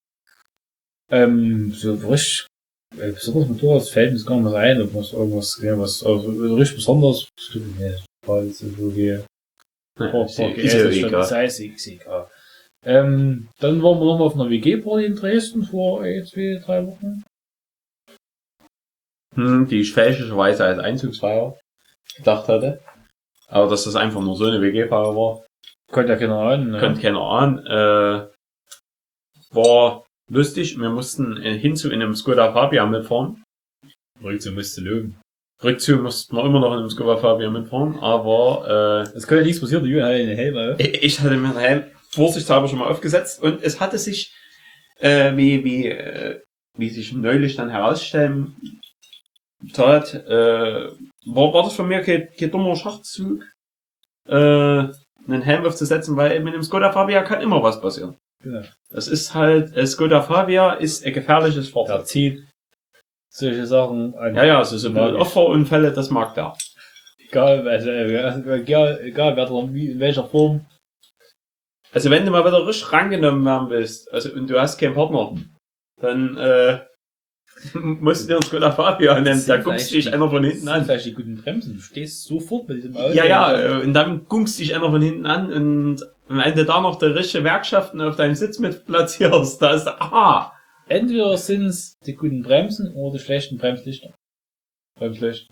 S1: Ähm, so richtig, äh, besonders Motorrad fällt mir gar nicht mehr ein, ob was irgendwas, ja, was, also, richtig besonders, nee, war jetzt irgendwie,
S2: Ja,
S1: oh,
S2: ist,
S1: okay,
S2: ist ja
S1: ist schon,
S2: egal.
S1: sei es ist egal. Ähm, dann waren wir nochmal auf einer W G-Party in Dresden vor äh, zwei, drei Wochen.
S2: Hm, die ich fälschlicherweise als Einzugsfeier gedacht hatte. Aber dass das einfach nur so eine W G-Feier war,
S1: Konnte ja keiner ahnen, ne?
S2: könnte keiner ahnen. Äh, war lustig. Wir mussten äh, hinzu in einem Skoda Fabia mitfahren.
S1: Rückzug musste löwen.
S2: Rückzu mussten wir immer noch in einem Skoda Fabia mitfahren, aber
S1: Es könnte ja nichts passieren, der Jürgen hatte einen Helm auf.
S2: äh, ich hatte mir den Helm vorsichtshalber schon mal aufgesetzt und es hatte sich, äh, wie, wie, äh, wie sich neulich dann herausstellen tat, äh, war, war das von mir kein, kein dummer Schachzug, äh, einen Helm aufzusetzen, weil mit dem Skoda Fabia kann immer was passieren.
S1: Genau.
S2: Das ist halt, äh, Skoda Fabia ist ein gefährliches
S1: Der
S2: Fahrzeug.
S1: zieht solche Sachen an.
S2: Ja, ja, so, so
S1: Mag ich.
S2: Opferunfälle, das mag der.
S1: Egal, also, äh, egal, egal, wer da, wie, in welcher Form.
S2: Also wenn du mal wieder richtig rangenommen werden willst, also und du hast keinen Partner, dann äh, musst du dir einen Skoda Fabia nehmen, da guckst dich einer von hinten an.
S1: Vielleicht die guten Bremsen, du stehst sofort mit diesem Auto.
S2: Ja, ja, äh, und dann guckst dich einer von hinten an und wenn du da noch die richtige Werkschaften auf deinem Sitz mit platzierst, da ist aha.
S1: Entweder sind's die guten Bremsen oder die schlechten Bremslichter. Bremslichter.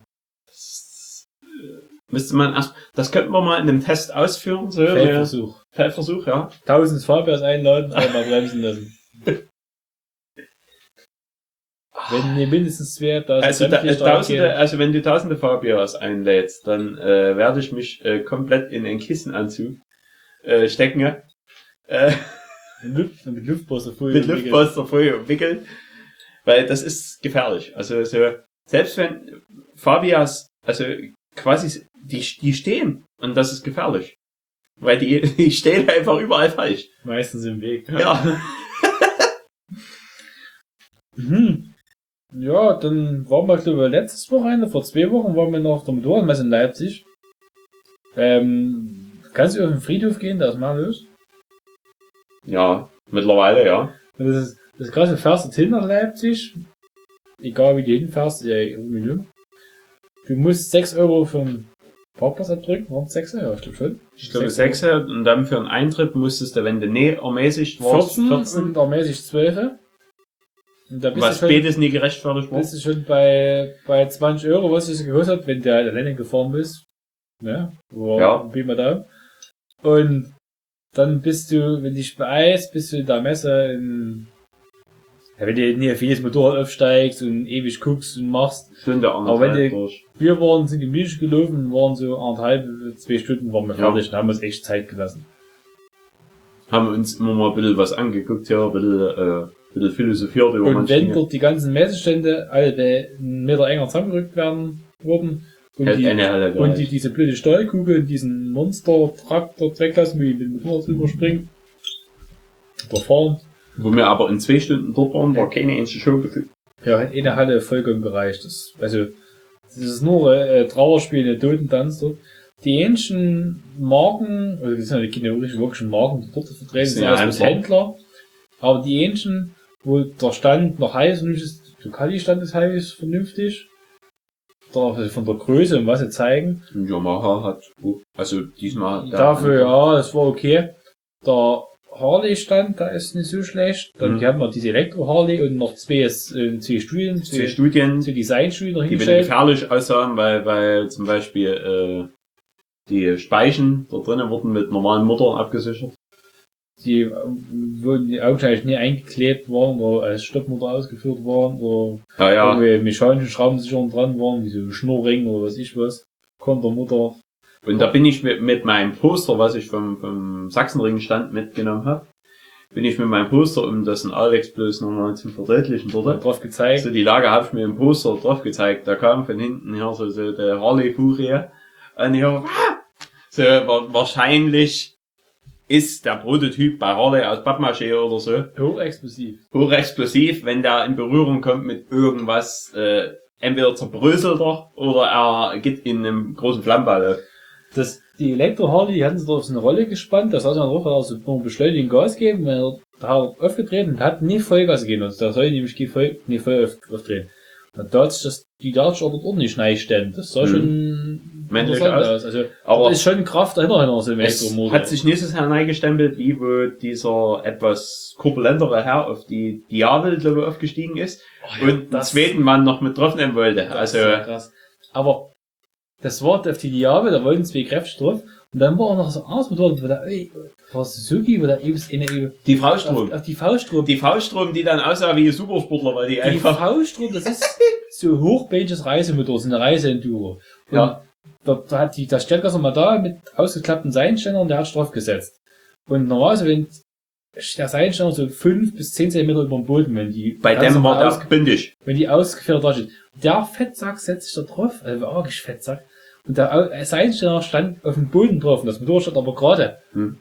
S2: Müsste man erst, das könnten wir mal in einem Test ausführen, so.
S1: Feldversuch.
S2: äh, Feldversuch, ja.
S1: Tausend Fabias einladen, einmal bremsen lassen. Wenn nee, mindestens zwei, tausend
S2: Also, da, äh,
S1: Bremslichter
S2: tausende,
S1: angehen.
S2: also wenn du tausende Fabias einlädst, dann äh, werde ich mich äh, komplett in einen Kissenanzug äh, stecken, ja. Äh,
S1: Mit Luft, mit Luftpolsterfolie.
S2: mit Luftpolsterfolie umwickeln, weil das ist gefährlich. Also so, selbst wenn Fabias, also quasi, die, die stehen und das ist gefährlich. Weil die, die stehen einfach überall falsch.
S1: Meistens im Weg.
S2: Ja.
S1: Mhm. Ja, dann waren wir, glaube ich, letztes Wochenende, vor zwei Wochen, waren wir noch auf der Motorradmesse in Leipzig. Ähm, kannst du auf den Friedhof gehen, da ist mal los.
S2: Ja, mittlerweile, ja.
S1: Und das ist, das ist krass, du fährst jetzt hin nach Leipzig, egal wie du hinfährst, ist ja irgendwie jung. Du musst sechs Euro für einen Parkplatz abdrücken, waren es sechs? Ja, ich glaube schon.
S2: Ich glaube sechs und dann für einen Eintritt musstest du, wenn du nee ermäßigt warst,
S1: vierzehn,
S2: vierzehn,
S1: und ermäßig zwölf. Und da bist
S2: was
S1: du schon,
S2: spätestens nie gerechtfertigt war.
S1: bist du schon bei, bei zwanzig Euro, was es gekostet hat, wenn der alleine gefahren bist. Ne? Wo,
S2: Ja.
S1: Pi mal Daumen. Und dann bist du, wenn du dich beeilst, bist du in der Messe in, ja, wenn du nicht vieles Motorrad aufsteigst und ewig guckst und machst.
S2: Stunde
S1: Aber wenn
S2: anderthalb
S1: die-
S2: durch.
S1: Wir waren, sind gemütlich gelaufen, waren so anderthalb, zwei Stunden waren wir
S2: Ja.
S1: fertig und haben uns echt Zeit gelassen.
S2: Haben uns immer mal ein bisschen was angeguckt, ja, ein bisschen, äh, bisschen philosophiert über
S1: Und
S2: manche
S1: wenn
S2: Dinge.
S1: dort die ganzen Messestände alle einen Meter enger zusammengerückt werden wurden und,
S2: Hält
S1: die,
S2: eine Halle
S1: und
S2: gleich.
S1: die diese blöde Steuerkugel in diesen Monster-Truck dort weglassen, wie mit dem Motorrad drüber springen oder fahren.
S2: Wo wir aber in zwei Stunden dort waren, war keine einzige Show gefühlt.
S1: Ja, hat eine Halle vollkommen gereicht. Das, also, das ist nur äh, Trauerspiel, der Totentanz dort. Die ähnlichen Marken, also das sind ja keine wirklich wirklichen Marken, die dort vertreten
S2: Das
S1: sind,
S2: sind ja
S1: alles
S2: Händler.
S1: Händler. Aber die ähnlichen, wo der Stand noch heiß und ist, der Kali-Stand ist heiß, vernünftig. Der, also von der Größe und was sie zeigen.
S2: Und Yamaha hat, oh, also diesmal.
S1: Dafür, ja, das war okay. Der Harley-Stand, da ist nicht so schlecht. Dann
S2: Mhm.
S1: die haben noch diese Elektro-Harley und noch zwei, äh, zwei Studien,
S2: Zwei
S1: zwei,
S2: Studien,
S1: zwei Designstudien noch
S2: die wieder
S1: hingestellt.
S2: gefährlich aussahen, weil, weil zum Beispiel äh, die Speichen da drinnen wurden mit normalen Motoren abgesichert.
S1: Die äh, wurden die augenscheinlich nie eingeklebt waren oder als Stoppmotor ausgeführt waren oder
S2: Ja, ja.
S1: irgendwie mechanische Schraubensicherungen dran waren, wie so Schnurring oder was ich was. Kontermutter.
S2: Und da bin ich mit, mit meinem Poster, was ich vom, vom Sachsenring-Stand mitgenommen habe, bin ich mit meinem Poster, um das in Alex bloß nochmal zu verdeutlichen dort.
S1: Drauf gezeigt.
S2: Also die Lage habe ich mir im Poster drauf gezeigt. Da kam von hinten her so, so der Harley-Furie. Und ich hab, ah! So, wa- wahrscheinlich ist der Prototyp bei Harley aus Pappmaché oder so
S1: Hochexplosiv.
S2: hochexplosiv, wenn der in Berührung kommt mit irgendwas, äh, entweder zerbröselt er oder er geht in einem großen Flammenball.
S1: Das, die Elektro-Harley, die hatten sie drauf so eine Rolle gespannt, da saß man drauf, hat er so nur beschleunigen Gas geben, wenn er da hat er aufgedreht und hat nie Vollgas gegeben, also da soll nämlich die voll, nie voll auf, aufdrehen. Und da hat sich das, die Darts dort ordentlich neigestemmt, das sah
S2: Hm.
S1: schon
S2: Männlich
S1: interessant
S2: aus.
S1: aus. Also,
S2: Aber
S1: da ist schon Kraft dahinter, hinter so einem
S2: es
S1: Elektromotor.
S2: hat sich nächstes Jahr reingestempelt, wie wo dieser etwas korpulentere Herr auf die Diavel, glaube ich, aufgestiegen ist
S1: Oh ja,
S2: und den zweiten Mann noch mit drauf nehmen wollte.
S1: Das
S2: Also,
S1: ist ja krass. Aber das war auf die Diabe, da wollten zwei Kräfte drauf. Und dann war auch noch so ein anderes Motorrad, wo der, ey, war Suzuki, wo der eben eine,
S2: die
S1: auf,
S2: V-Strom.
S1: auf die Fauststrom.
S2: Die V-Strom, die dann aussah wie ein Supersportler, weil die,
S1: Die
S2: einfach...
S1: V-Strom, das ist so hochbändiges Reisemotor, so eine Reiseenduro. Und
S2: Ja.
S1: da, da hat die, das Stellgasser mal da mit ausgeklappten Seitenständern, der hat drauf gesetzt. Und normalerweise, wenn der Seitenständer so fünf bis zehn Zentimeter über dem Boden, wenn die,
S2: Bei
S1: ganz
S2: dem war
S1: normal
S2: der bündig.
S1: wenn die ausgeführt da steht. Der Fettsack setzt sich da drauf, also wirklich Fettsack. Und der Au- Seitenständer stand auf dem Boden drauf und das Motorrad stand aber gerade.
S2: Hm.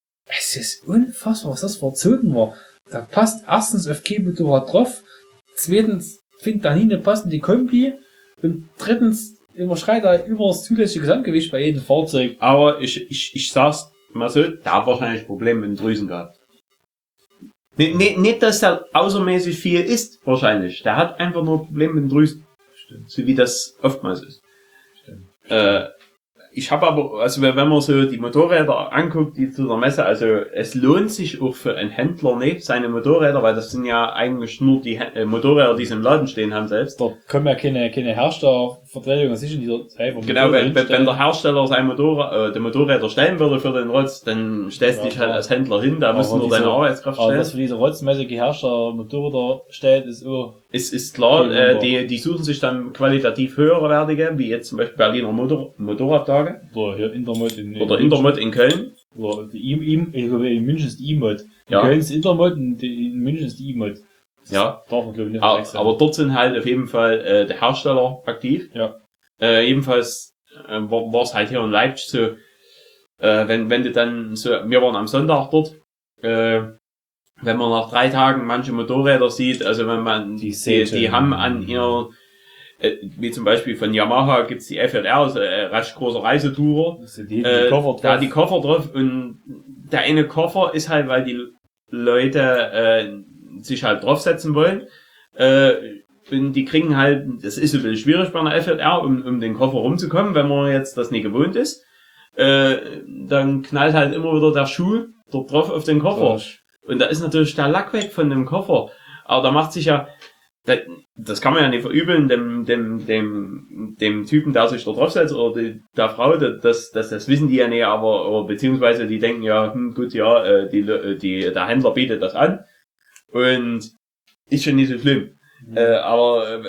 S1: Es ist unfassbar, was das verzogen war. Da passt erstens auf kein Motorrad drauf, zweitens findet da nie eine passende Kombi und drittens überschreitet er über das zulässige Gesamtgewicht bei jedem Fahrzeug.
S2: Aber ich, ich, ich sag's mal so, der hat wahrscheinlich Probleme mit den Drüsen gehabt. Nicht, nicht, nicht, dass der außermäßig viel isst, wahrscheinlich. Der hat einfach nur Probleme mit den Drüsen.
S1: Stimmt.
S2: So wie das oftmals ist.
S1: Stimmt.
S2: Äh, ich habe aber, also wenn man so die Motorräder anguckt, die zu der Messe, also es lohnt sich auch für einen Händler nicht, seine Motorräder, weil das sind ja eigentlich nur die Hä- äh, Motorräder, die sie im Laden stehen haben selbst.
S1: Dort kommen ja keine, keine Herstellervertretungen an sich in dieser Zeit. wo
S2: Genau,
S1: Motorräder
S2: wenn, wenn, wenn
S1: hinstellen.
S2: der Hersteller sein Motorrad, äh, die Motorräder stellen würde für den Rotz, dann stellst du
S1: Ja,
S2: dich halt
S1: klar.
S2: als Händler hin, da
S1: Aber
S2: musst du nur
S1: diese-
S2: deine Arbeitskraft
S1: Aber
S2: stellen.
S1: was für diese rotzmäßige Herrscher Motorräder stellt, ist oh,
S2: Es ist klar,
S1: Okay,
S2: äh,
S1: wunderbar.
S2: die, die suchen sich dann qualitativ höherwertige, wie jetzt zum Beispiel Berliner Motor Motorradtage
S1: oder hier Intermod in,
S2: oder Intermod in Köln.
S1: Oder die I, I, ich glaube, in München ist die E-Mod. In
S2: Ja.
S1: Köln ist Intermod und in München ist die E-Mod. Das
S2: Ja.
S1: darf man, glaube ich, nicht
S2: Aber,
S1: verwechseln.
S2: aber dort sind halt auf jeden Fall äh, der Hersteller aktiv.
S1: Ja.
S2: Äh, jedenfalls äh, war es halt hier in Leipzig so, äh, wenn, wenn du dann so, wir waren am Sonntag dort, äh, wenn man nach drei Tagen manche Motorräder sieht, also wenn man,
S1: Die
S2: die,
S1: Säte.
S2: die haben an ihr, äh, wie zum Beispiel von Yamaha gibt's die F J R, also äh, recht großer Reisetourer,
S1: Das sind die, die
S2: äh,
S1: Koffer
S2: da
S1: drauf.
S2: die Koffer drauf und der eine Koffer ist halt, weil die Leute äh, sich halt draufsetzen wollen, äh, und die kriegen halt, das ist ein bisschen schwierig bei einer F J R, um, um den Koffer rumzukommen, wenn man jetzt das nicht gewohnt ist, äh, dann knallt halt immer wieder der Schuh dort drauf auf den Koffer. Und da ist natürlich der Lack weg von dem Koffer. Aber da macht sich ja, da, das kann man ja nicht verübeln, dem, dem, dem, dem Typen, der sich da draufsetzt, oder die, der Frau, das, das, das wissen die ja nicht, aber, oder, beziehungsweise die denken ja, hm, gut, ja, äh, die, die, der Händler bietet das an. Und ist schon nicht so schlimm.
S1: Mhm.
S2: Äh, aber, äh,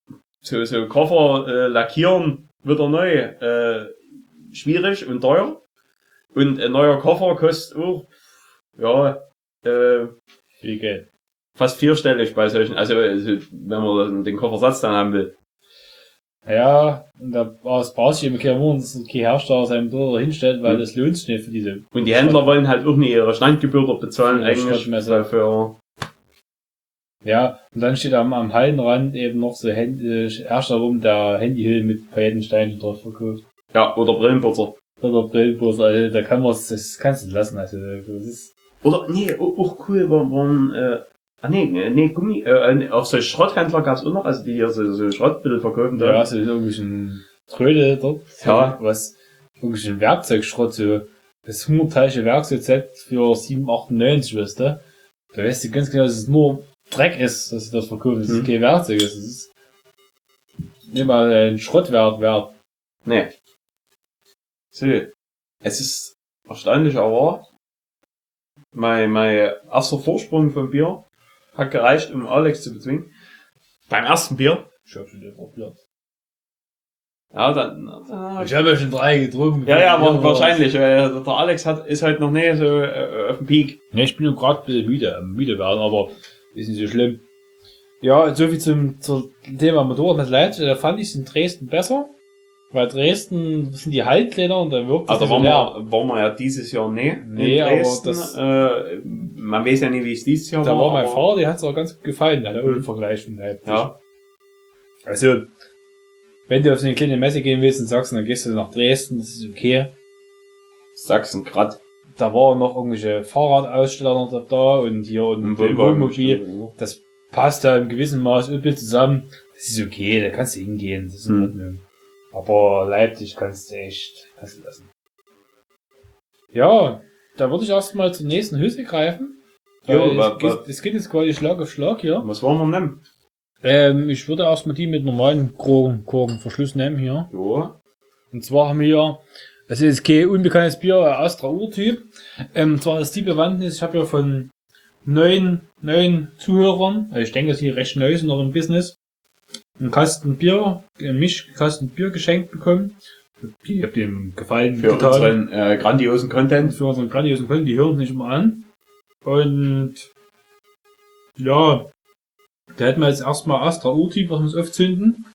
S2: so, so Koffer, äh, lackieren, wieder neu, äh, schwierig und teuer. Und ein neuer Koffer kostet auch, ja, äh,
S1: Viel Geld.
S2: fast vierstellig bei solchen, also, also wenn man den Koffersatz dann haben will.
S1: Ja, und da brauchst du eben kein Wunder, dass kein Hersteller seinen Bruder hinstellt, weil
S2: Mhm.
S1: das lohnt sich nicht für diese.
S2: Und die Händler wollen halt auch nicht ihre Standgebühr bezahlen,
S1: Ja,
S2: eigentlich,
S1: Schrottmesser.
S2: für,
S1: Ja, und dann steht am, am Hallenrand eben noch so Handy, Hersteller rum, der Handyhill mit Paillensteinen drauf verkauft.
S2: ja, oder Brillenputzer.
S1: Oder Brillenbus, also da kann man das kannst du lassen, also das ist.
S2: Oder, nee, auch, auch cool, waren, waren, äh, ah, nee, nee, Gummi, äh, auch so Schrotthändler gab's auch noch, also die hier so, so Schrottmittel verkaufen.
S1: Ja, so irgendwelchen Tröde dort.
S2: Ja.
S1: Was, irgendwelchen Werkzeugschrott, so, das hunderteilige Werkzeugset für sieben achtundneunzig, weißt du? Da weißt du ganz genau, dass es nur Dreck ist, dass sie das verkaufen, dass es
S2: Hm.
S1: kein Werkzeug ist. Es ist nicht mal ein Schrottwert wert.
S2: Nee. So. Es ist erstaunlich, aber mein, mein erster Vorsprung vom Bier hat gereicht, um Alex zu bezwingen. Beim ersten Bier.
S1: Ich hab schon den probiert.
S2: Ja, dann, dann
S1: Ich habe ja schon drei getrunken.
S2: ja, ja, aber wahrscheinlich. Äh, der Alex hat, ist halt noch nicht so äh, auf dem Peak.
S1: Ne, ich bin nur gerade ein bisschen müde, am müde werden, aber ist nicht so schlimm. Ja, so viel zum, zum Thema Motorrad mit Leipzig, da fand ich es in Dresden besser. Weil Dresden sind die Halbkleider und da wirkt es
S2: Also
S1: nicht so
S2: waren
S1: leer.
S2: wir, waren wir ja dieses Jahr nicht.
S1: Nee,
S2: in
S1: aber
S2: Dresden.
S1: das-
S2: Äh, man weiß ja nicht, wie es dieses Jahr
S1: Da war mein
S2: aber-
S1: Vater, der hat es auch ganz gut gefallen, der hat auch
S2: Mhm.
S1: einen Vergleich von Leipzig.
S2: Ja.
S1: Also, wenn du auf so eine kleine Messe gehen willst in Sachsen, dann gehst du nach Dresden, das ist okay.
S2: Sachsen grad.
S1: Da waren noch irgendwelche Fahrradaussteller noch da und hier und
S2: Ein
S1: ein
S2: Wohnmobil.
S1: Wohnmobil. Das passt da im gewissen Maß übel zusammen. Das ist okay, da kannst du hingehen, das ist in
S2: Hm.
S1: Ordnung. Aber Leipzig kannst du echt, kannst du lassen. Ja, da würde ich erstmal zur nächsten Hütte greifen.
S2: Jo,
S1: Weil
S2: wa-
S1: es, geht, es geht jetzt quasi Schlag auf Schlag hier.
S2: Was wollen wir nehmen?
S1: Ähm, ich würde erstmal die mit normalen Korken, Korkenverschluss nehmen hier.
S2: Jo.
S1: Und zwar haben wir hier, das ist kein unbekanntes Bier, Astra Urtyp. Ähm, zwar ist die Bewandtnis, ich habe ja von neun, neun Zuhörern, also ich denke, dass die recht neu sind noch im Business, einen Kasten Bier, einen Mischkasten Bier geschenkt bekommen. Ich hab dem gefallen.
S2: Für
S1: getan.
S2: unseren äh, grandiosen Content.
S1: Für unseren grandiosen Content, die hören uns nicht immer an. Und ja, da hätten wir jetzt erstmal Astra Urtyp, was wir uns aufzünden.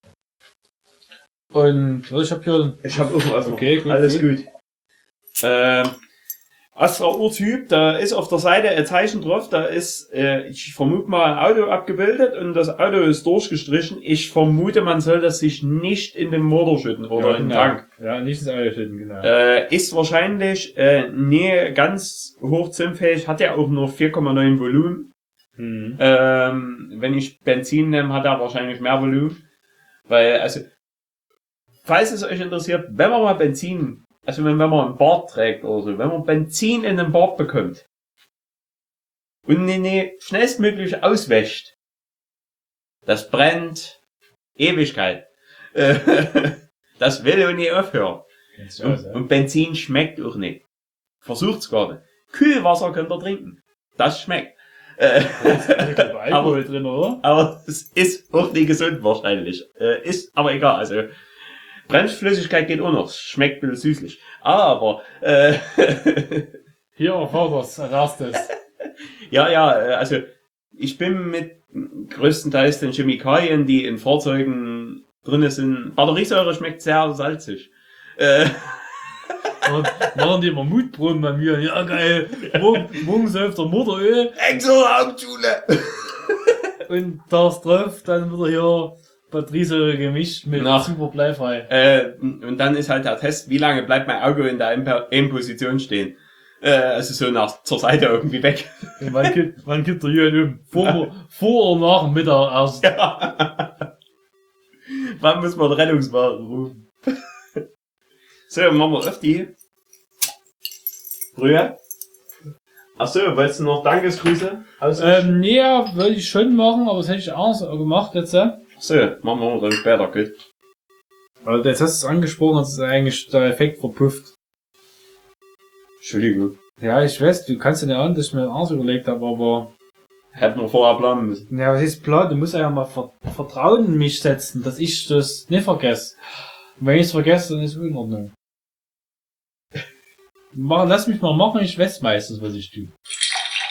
S1: Und ich habe hier.
S2: Ich habe auch was.
S1: Okay, gut,
S2: Alles
S1: gut.
S2: gut. Ähm, Astra Urtyp, da ist auf der Seite ein Zeichen drauf, da ist, äh, ich vermute mal, ein Auto abgebildet und das Auto ist durchgestrichen. Ich vermute, man soll das sich nicht in den Motor schütten oder
S1: Ja,
S2: in den
S1: genau.
S2: Tank.
S1: Ja, nicht ins Auto schütten, genau.
S2: Äh, ist wahrscheinlich äh, nie ganz hochzündfähig, hat ja auch nur vier Komma neun Volumen.
S1: Mhm.
S2: Ähm, wenn ich Benzin nehme, hat er wahrscheinlich mehr Volumen. Weil, also, falls es euch interessiert, wenn man mal Benzin, also wenn, wenn man einen Bart trägt oder so, wenn man Benzin in den Bart bekommt und ne, ne, schnellstmöglich auswäscht, das brennt Ewigkeit. Äh, das will auch nie aufhören.
S1: Kennst du aus,
S2: Und,
S1: ja?
S2: und Benzin schmeckt auch nicht. Versucht's gerade. Kühlwasser könnt ihr trinken. Das schmeckt. Äh,
S1: Da ist Alkohol drin, oder?
S2: aber es ist auch nicht gesund wahrscheinlich. Äh, ist aber egal. Also Bremsflüssigkeit geht auch noch. Schmeckt ein bisschen süßlich. Aber äh,
S1: Hier erfahrt das als erstes.
S2: ja, ja, äh, also ich bin mit größtenteils den Chemikalien, die in Fahrzeugen drinne sind. Batteriesäure schmeckt sehr salzig. Äh,
S1: Machen die immer Mutbrunnen bei mir. Ja, geil. Morgen, morgen säuft der Motoröl
S2: Exo-Hauptschule!
S1: und da ist drauf, dann wird er hier Batteriesäure gemischt mit
S2: Nach-
S1: super bleifrei.
S2: Äh, und dann ist halt der Test, wie lange bleibt mein Auge in der M-Position stehen. Äh, also so nach zur Seite irgendwie weg.
S1: Und wann gibt, wann gibt der Jürgen um? Vor, vor oder nach dem Mittag erst.
S2: Wann muss man den Rettungswagen rufen? So, machen wir auf die Brühe. Achso, wolltest du noch Dankesgrüße aus?
S1: Ähm, nee, ja, wollte ich schon machen, aber das hätte ich anders gemacht jetzt. Ja?
S2: So, machen wir dann später, gut.
S1: Aber jetzt hast du es angesprochen, dass es eigentlich der Effekt verpufft.
S2: Entschuldigung.
S1: Ja, ich weiß, du kannst ja nicht an, dass ich mir anders überlegt habe, aber
S2: Hätten wir vorher planen müssen.
S1: ja, was ist Plan? Du musst ja mal Ver Vertrauen in mich setzen, dass ich das nicht vergesse. Und wenn ich es vergesse, dann ist es in Ordnung. Mach, lass mich mal machen, ich weiß meistens, was ich tue.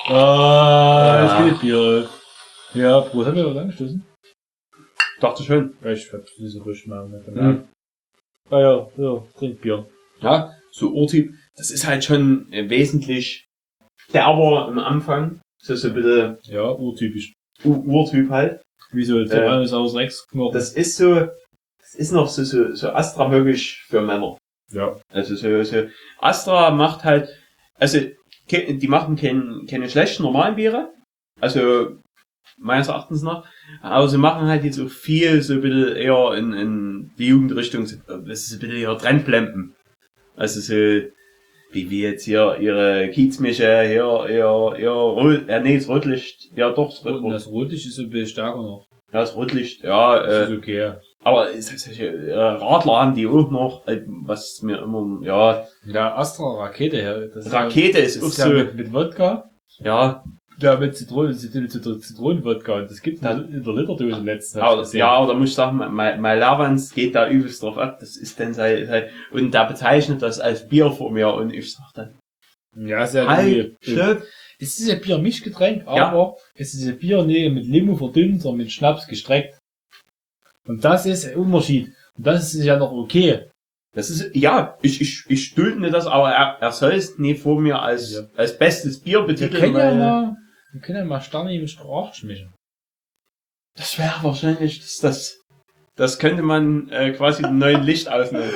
S1: Ah,
S2: Ja.
S1: das geht Bier. Ja, Prost, haben wir was angestoßen?
S2: Dachte schon.
S1: Ja, ich hab diese Rüstmagen nicht
S2: Mhm.
S1: gemerkt. Ah ja, ja, trink Bier.
S2: Ja, so Urtyp, das ist halt schon äh, wesentlich derber am Anfang. So, so ein bisschen
S1: Ja, urtypisch.
S2: U- Urtyp halt.
S1: Wie so
S2: Äh,
S1: Terranus aus Rex Knochen.
S2: Das ist so, das ist noch so, so, so Astra wirklich für Männer.
S1: Ja.
S2: Also so, so, Astra macht halt, also, ke- die machen kein, keine schlechten normalen Biere. Also, meines Erachtens nach. Aber sie machen halt jetzt auch viel so ein bisschen eher in, in die Jugendrichtung, so- das ist ein bisschen eher Trendplempen. Also so, wie, wie jetzt hier ihre Kiezmische, hier, ihr, ihr, Rot, äh, nee, das Rotlicht, ja doch, das,
S1: Und
S2: Rot,
S1: das Rotlicht ist ein bisschen stärker noch.
S2: ja, das Rotlicht, ja,
S1: Das
S2: äh,
S1: ist okay.
S2: aber es ist, äh, Radler haben die auch noch, äh, was mir immer, ja,
S1: Ja, Astra Rakete her. Das
S2: Rakete ist
S1: ist,
S2: auch
S1: ist ja
S2: so,
S1: mit, mit Wodka.
S2: ja,
S1: Ja, mit Zitronen, Zitronen, Zitronen, Zitronenwodka. Und das gibt
S2: Ja.
S1: in der Literdose letztens.
S2: aber, ja, aber da muss ich sagen, mein, mein Lavans geht da übelst drauf ab, das ist dann sein, sein, und der bezeichnet das als Bier vor mir, und ich sag dann,
S1: Ja, ist ja
S2: halt,
S1: irgendwie-
S2: stopp,
S1: Es ist ja Bier-Mischgetränk,
S2: Ja.
S1: aber es ist ja Bier nicht mit Limo verdünnt, sondern mit Schnaps gestreckt. Und das ist ein Unterschied. Und das ist ja noch okay.
S2: das ist, ja, ich, ich, ich dulde das, aber er, er soll es nie vor mir als,
S1: Ja.
S2: als bestes Bier
S1: Wir
S2: betiteln,
S1: können ja
S2: weil
S1: mal, wir können ja mal Sterne mit Strauch schmischen.
S2: das wäre wahrscheinlich, das, das, das könnte man, äh, quasi den neuen Licht ausnehmen.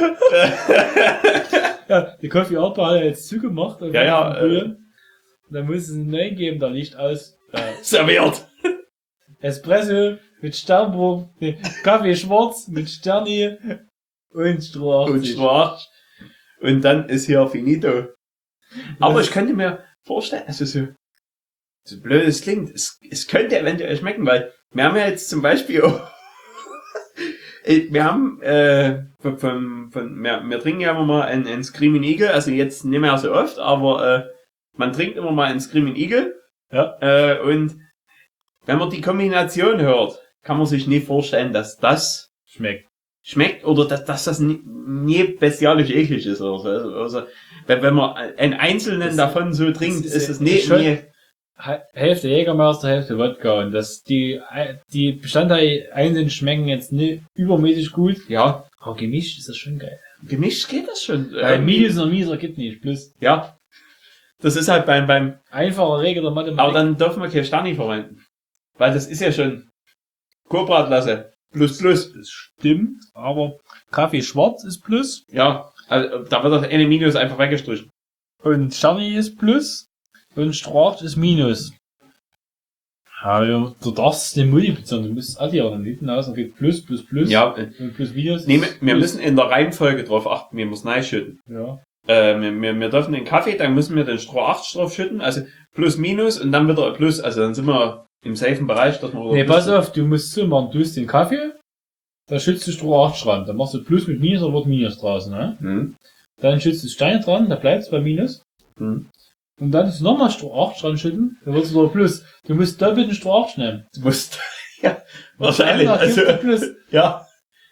S1: Ja, die Coffee Auto hat ja jetzt zugemacht. Und
S2: Ja, ja,
S1: äh, und dann muss es einen neuen geben, der Licht aus. Äh,
S2: Serviert!
S1: Espresso mit Sternburg, nee, Kaffee schwarz mit Sterni und Stroh.
S2: Und schwarz. Und dann ist hier finito. Aber ich könnte mir vorstellen, also so, so blöd es klingt, es, es könnte eventuell schmecken, weil wir haben ja jetzt zum Beispiel auch, äh, wir haben, äh, von, von, von wir, wir trinken ja immer mal einen, einen Screaming Eagle, also jetzt nicht mehr so oft, aber äh, man trinkt immer mal einen Screaming Eagle.
S1: Ja.
S2: Äh, und wenn man die Kombination hört, kann man sich nicht vorstellen, dass das
S1: Schmeckt.
S2: schmeckt oder dass, dass das nie, nie bestialisch eklig ist oder so. Also, also wenn, wenn man einen einzelnen
S1: Das-
S2: davon so trinkt,
S1: das
S2: ist,
S1: ist
S2: es
S1: ja
S2: nie,
S1: schon-
S2: nie.
S1: He- Hälfte Jägermeister, Hälfte Wodka. Und das, die, die Bestandteile einzeln schmecken jetzt nicht übermäßig gut.
S2: Ja,
S1: Aber gemischt ist das schon geil.
S2: gemischt geht das schon.
S1: Weil
S2: Ähm,
S1: Minus und Mieser gibt nicht. Plus
S2: Ja, das ist halt beim, beim,
S1: einfache Regel der Mathematik.
S2: aber dann dürfen wir kein Stani verwenden. Weil das ist ja schon Kobratlasse. Plus, plus.
S1: das stimmt, aber Kaffee schwarz ist Plus
S2: Ja, also, da wird das eine Minus einfach weggestrichen.
S1: und Sterni ist Plus und Strauch ist Minus. Ja, ja, du darfst den multiplizieren, du musst addieren, dann hinten aus, dann geht Plus, Plus, Plus
S2: Ja, äh,
S1: und Plus, Minus.
S2: nee,
S1: ist
S2: wir
S1: Plus.
S2: müssen in der Reihenfolge drauf achten, wir müssen reinschütten.
S1: Ja.
S2: Äh, wir, wir, wir dürfen den Kaffee, dann müssen wir den Stroh acht drauf schütten, also plus, minus und dann wieder ein plus, also dann sind wir im safen Bereich, dass wir
S1: Nee,
S2: plus-
S1: pass auf, du musst so machen, du hast den Kaffee, da schützt du Stroh acht dran, dann machst du Plus mit Minus, da wird Minus draußen, ne?
S2: Hm.
S1: Dann schützt du Steine dran, da bleibt's bei Minus.
S2: Hm.
S1: Und dann ist nochmal Stroh acht dran schütten, dann wird's wieder Plus. Du musst doppelt den Stroh acht nehmen.
S2: Du musst, ja, wahrscheinlich,
S1: Danach
S2: also,
S1: gibt's Plus.
S2: ja.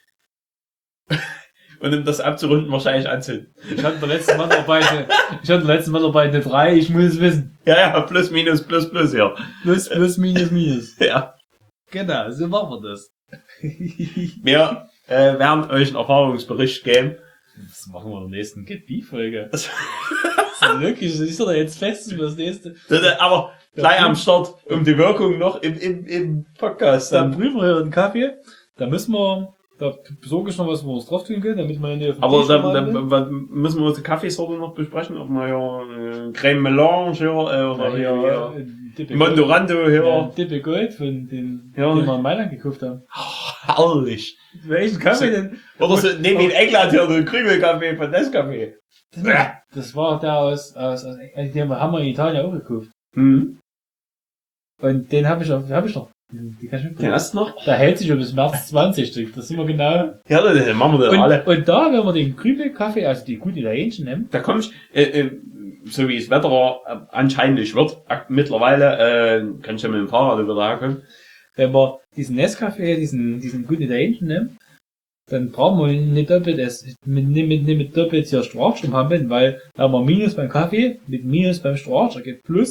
S2: Und um das abzurunden, wahrscheinlich anzünden.
S1: Ich hatte der letzten Mal dabei, eine- ich hatte der letzten Mal dabei eine drei, ich muss es wissen.
S2: Ja, ja, plus, minus, plus, plus, ja.
S1: Plus, plus, minus, minus.
S2: Ja.
S1: Genau, so machen wir das.
S2: Wir äh, werden euch einen Erfahrungsbericht geben.
S1: Das machen wir in der nächsten Get B-Folge.
S2: Das-
S1: Das ist wirklich, das ist doch jetzt fest für das nächste.
S2: Das, äh, Aber gleich am Start, um die Wirkung noch im, im, im Podcast.
S1: Dann
S2: Dann.
S1: prüfen wir hier einen Kaffee. Da müssen wir, da besorge ich noch was, wo wir es drauf tun können, damit wir nicht auf den
S2: Aber
S1: Tisch
S2: da,
S1: verwalten.
S2: da, da müssen wir unsere Kaffeesorte noch besprechen, ob wir hier äh, Creme Melange hier, äh, oder
S1: Ja,
S2: hier,
S1: hier, Dippe
S2: äh, Mondorando
S1: Gold.
S2: hier.
S1: Ja, Dippe Gold von den,
S2: Ja.
S1: den wir in Mailand gekauft haben.
S2: Herrlich.
S1: Welchen Kaffee denn?
S2: Oder so, nehmen wir in England hier den Krümelkaffee von Nescafé.
S1: Das war der aus, aus, aus den haben wir in Italien auch gekauft.
S2: Hm.
S1: Und den habe ich auch, hab ich noch. Die kann ich
S2: Den
S1: mitbringen.
S2: hast du noch?
S1: Da hält sich schon bis März zwanzig Stück. Das sind wir genau.
S2: Ja, den machen wir dann alle.
S1: Und, und da, wenn wir den Krümelkaffee, also die guten Italienischen nehmen,
S2: Da komm ich, äh, äh, so wie das Wetter äh, anscheinend wird, ak- mittlerweile, äh, kann ich ja mit dem Fahrrad über da kommen.
S1: wenn wir diesen Nescafé, diesen, diesen guten Italienischen nehmen, dann brauchen wir nicht doppelt, es, mit, nicht, mit, nicht mit doppelt hier Strauchsturm haben, weil da haben wir Minus beim Kaffee, mit Minus beim Strauch, da geht Plus,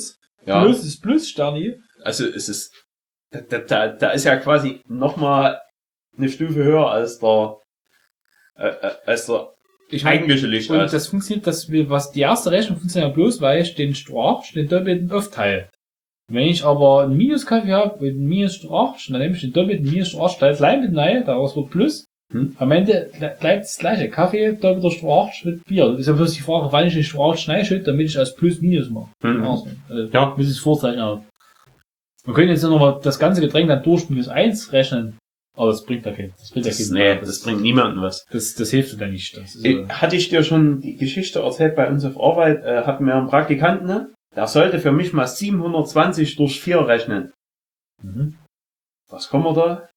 S2: Ja.
S1: Plus ist Plus, Sterni.
S2: Also es ist, da, da, da ist ja quasi nochmal eine Stufe höher als der, äh, äh, als der
S1: Ich mein,
S2: eigentliche Licht.
S1: und das funktioniert, dass wir, was die erste Rechnung funktioniert ja bloß, weil ich den Strach, den doppelten aufteile. Wenn ich aber einen Minuskaffee habe, mit einem Minusstrach, dann nehme ich den doppelten Minusstrach, stelle es gleich mit rein, daraus wird Plus.
S2: Hm.
S1: Am Ende bleibt das gleiche. Kaffee, doppelter Strach mit Bier. Das ist ja bloß die Frage, wann ich den Strach schneide, damit ich als Plus Minus mache.
S2: Mhm.
S1: Also, also,
S2: Ja.
S1: muss ich das Vorzeichen haben. Wir können jetzt nochmal das ganze Getränk dann durch Minus eins rechnen, aber das bringt ja keinen. Das bringt ja
S2: Das,
S1: keinen.
S2: nee,
S1: das,
S2: das bringt niemandem was.
S1: das, das hilft dir nicht. Das ist,
S2: Ich,
S1: äh,
S2: hatte ich dir schon die Geschichte erzählt bei uns auf Arbeit, äh, hatten wir einen Praktikanten, ne? Der sollte für mich mal siebenhundertzwanzig durch vier rechnen.
S1: mhm.
S2: Was kommen wir da?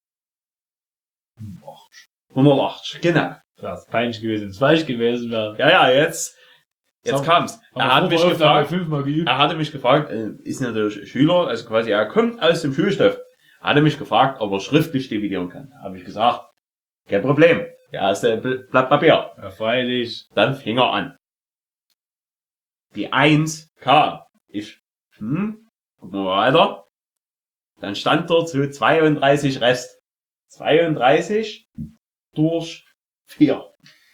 S2: hundertachtzig, genau.
S1: Das ist peinlich gewesen, das falsch gewesen wäre.
S2: Ja, ja, jetzt, jetzt kam's. Er hat mich gefragt,
S1: fünfmal geübt.
S2: er hatte mich gefragt, äh, ist natürlich Schüler, also quasi er kommt aus dem Schulstoff. Er hatte mich gefragt, ob er schriftlich dividieren kann. Habe ich gesagt, kein Problem. Ja, ist ein Bl- Blatt Papier.
S1: Ja, freilich.
S2: Dann fing er an. Die Eins kam. Ich, hm, gucken wir mal weiter. Dann stand dort so zweiunddreißig Rest. zweiunddreißig durch vier.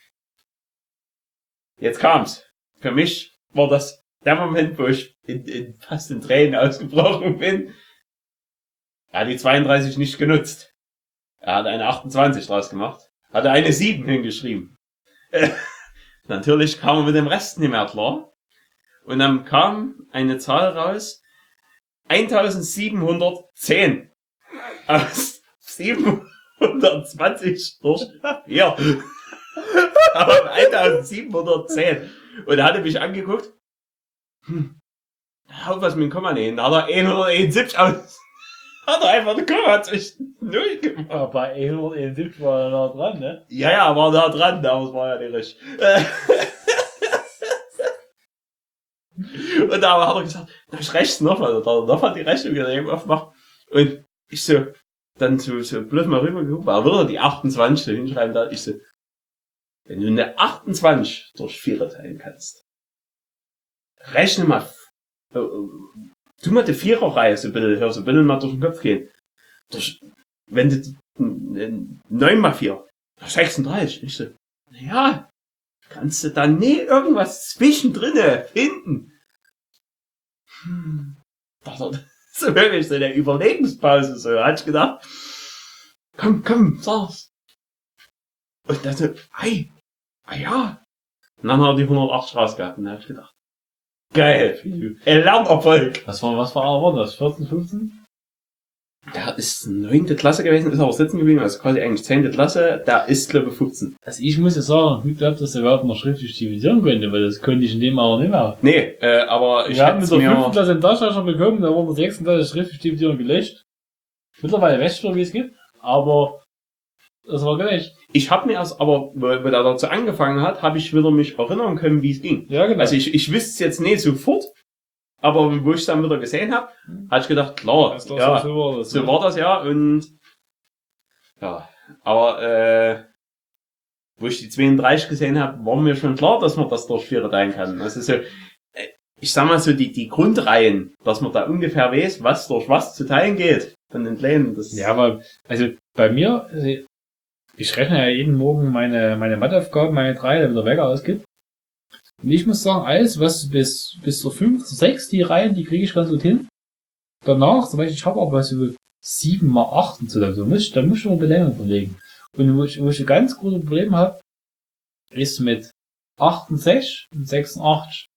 S2: Jetzt kam's. Für mich war das der Moment, wo ich in, in fast in Tränen ausgebrochen bin. Er hat die zweiunddreißig nicht genutzt. Er hat eine achtundzwanzig draus gemacht. Hatte eine sieben hingeschrieben. Äh, natürlich kam er mit dem Rest nicht mehr klar. Und dann kam eine Zahl raus. eintausendsiebenhundertzehn. Aus siebenhundertzwanzig durch vier. Aber eintausendsiebenhundertzehn. Und er hatte mich angeguckt. Hm. Haut was mit dem Komma nicht hin. Da hat er hunderteinundsiebzig aus. Hat er einfach eine Komma zwischen null gemacht.
S1: Aber bei hunderteinundsiebzig war er da dran, ne?
S2: Ja, ja, war da dran, aber es war ja nicht richtig. Und da hat er gesagt, na, ich rechts noch, also da noch hat die Rechnung wieder eben aufgemacht. Und ich so, dann so, so bloß mal rübergeguckt, aber würde er die achtundzwanzig so hinschreiben, da ich so, wenn du eine achtundzwanzig durch vier teilen kannst, rechne mal, äh, tu mal die Viererreihe so ein bisschen, hör so ein bisschen mal durch den Kopf gehen. Durch, wenn du neun mal vier, sechsunddreißig, ich so, naja, kannst du da nie irgendwas zwischendrin finden? Hm. Das war so wirklich so eine Überlebenspause, so, da hatte ich gedacht, komm, komm, sag's. Und dann so, ei, ah ja. Und dann hat er die hundertachtzig rausgehabt, und da hab ich gedacht, geil, ein Lernerfolg.
S1: Was war, was war aber das? vierzehn, fünfzehn?
S2: Der ist neunte Klasse gewesen, ist aber sitzen geblieben, also quasi eigentlich zehnte Klasse, der ist, glaube ich, fünfzehn.
S1: Also ich muss ja sagen, gut gehabt, dass er überhaupt noch schriftlich dividieren könnte, weil das könnte ich in dem aber nicht mehr.
S2: Nee, äh, aber ich
S1: Wir haben
S2: hätte
S1: mit der
S2: mir...
S1: fünften Klasse in Deutschland schon bekommen, da wurde der sechsten Klasse schriftlich dividieren gelöscht. Mittlerweile weiß ich schon, wie es geht, aber das war gelöscht.
S2: Ich habe mir erst, aber wo, wo der dazu angefangen hat, habe ich wieder mich erinnern können, wie es ging.
S1: Ja, genau.
S2: Also ich, ich wüsste es jetzt nicht sofort, aber wo ich es dann wieder gesehen habe, hatte ich gedacht, klar,
S1: Das ist doch
S2: ja,
S1: so, so war das.
S2: so war das ja, und ja, aber äh, wo ich die zweiunddreißig gesehen habe, war mir schon klar, dass man das durch vier teilen kann. Also so, äh, ich sag mal so, die, die Grundreihen, dass man da ungefähr weiß, was durch was zu teilen geht, von den Plänen. Das
S1: Ja, aber, also bei mir, also ich rechne ja jeden Morgen meine, meine Matheaufgaben, meine drei, damit der Wecker ausgibt. Und ich muss sagen, alles, was bis, bis zur fünf, zur sechs, die Reihen, die kriege ich ganz gut hin. Danach, zum Beispiel, ich habe aber so sieben mal acht und so, da muss ich, da muss ich schon eine Belänger verlegen. Und wo ich, wo ich ein ganz großes Problem habe, ist mit achtundsechzig und sechsundachtzig.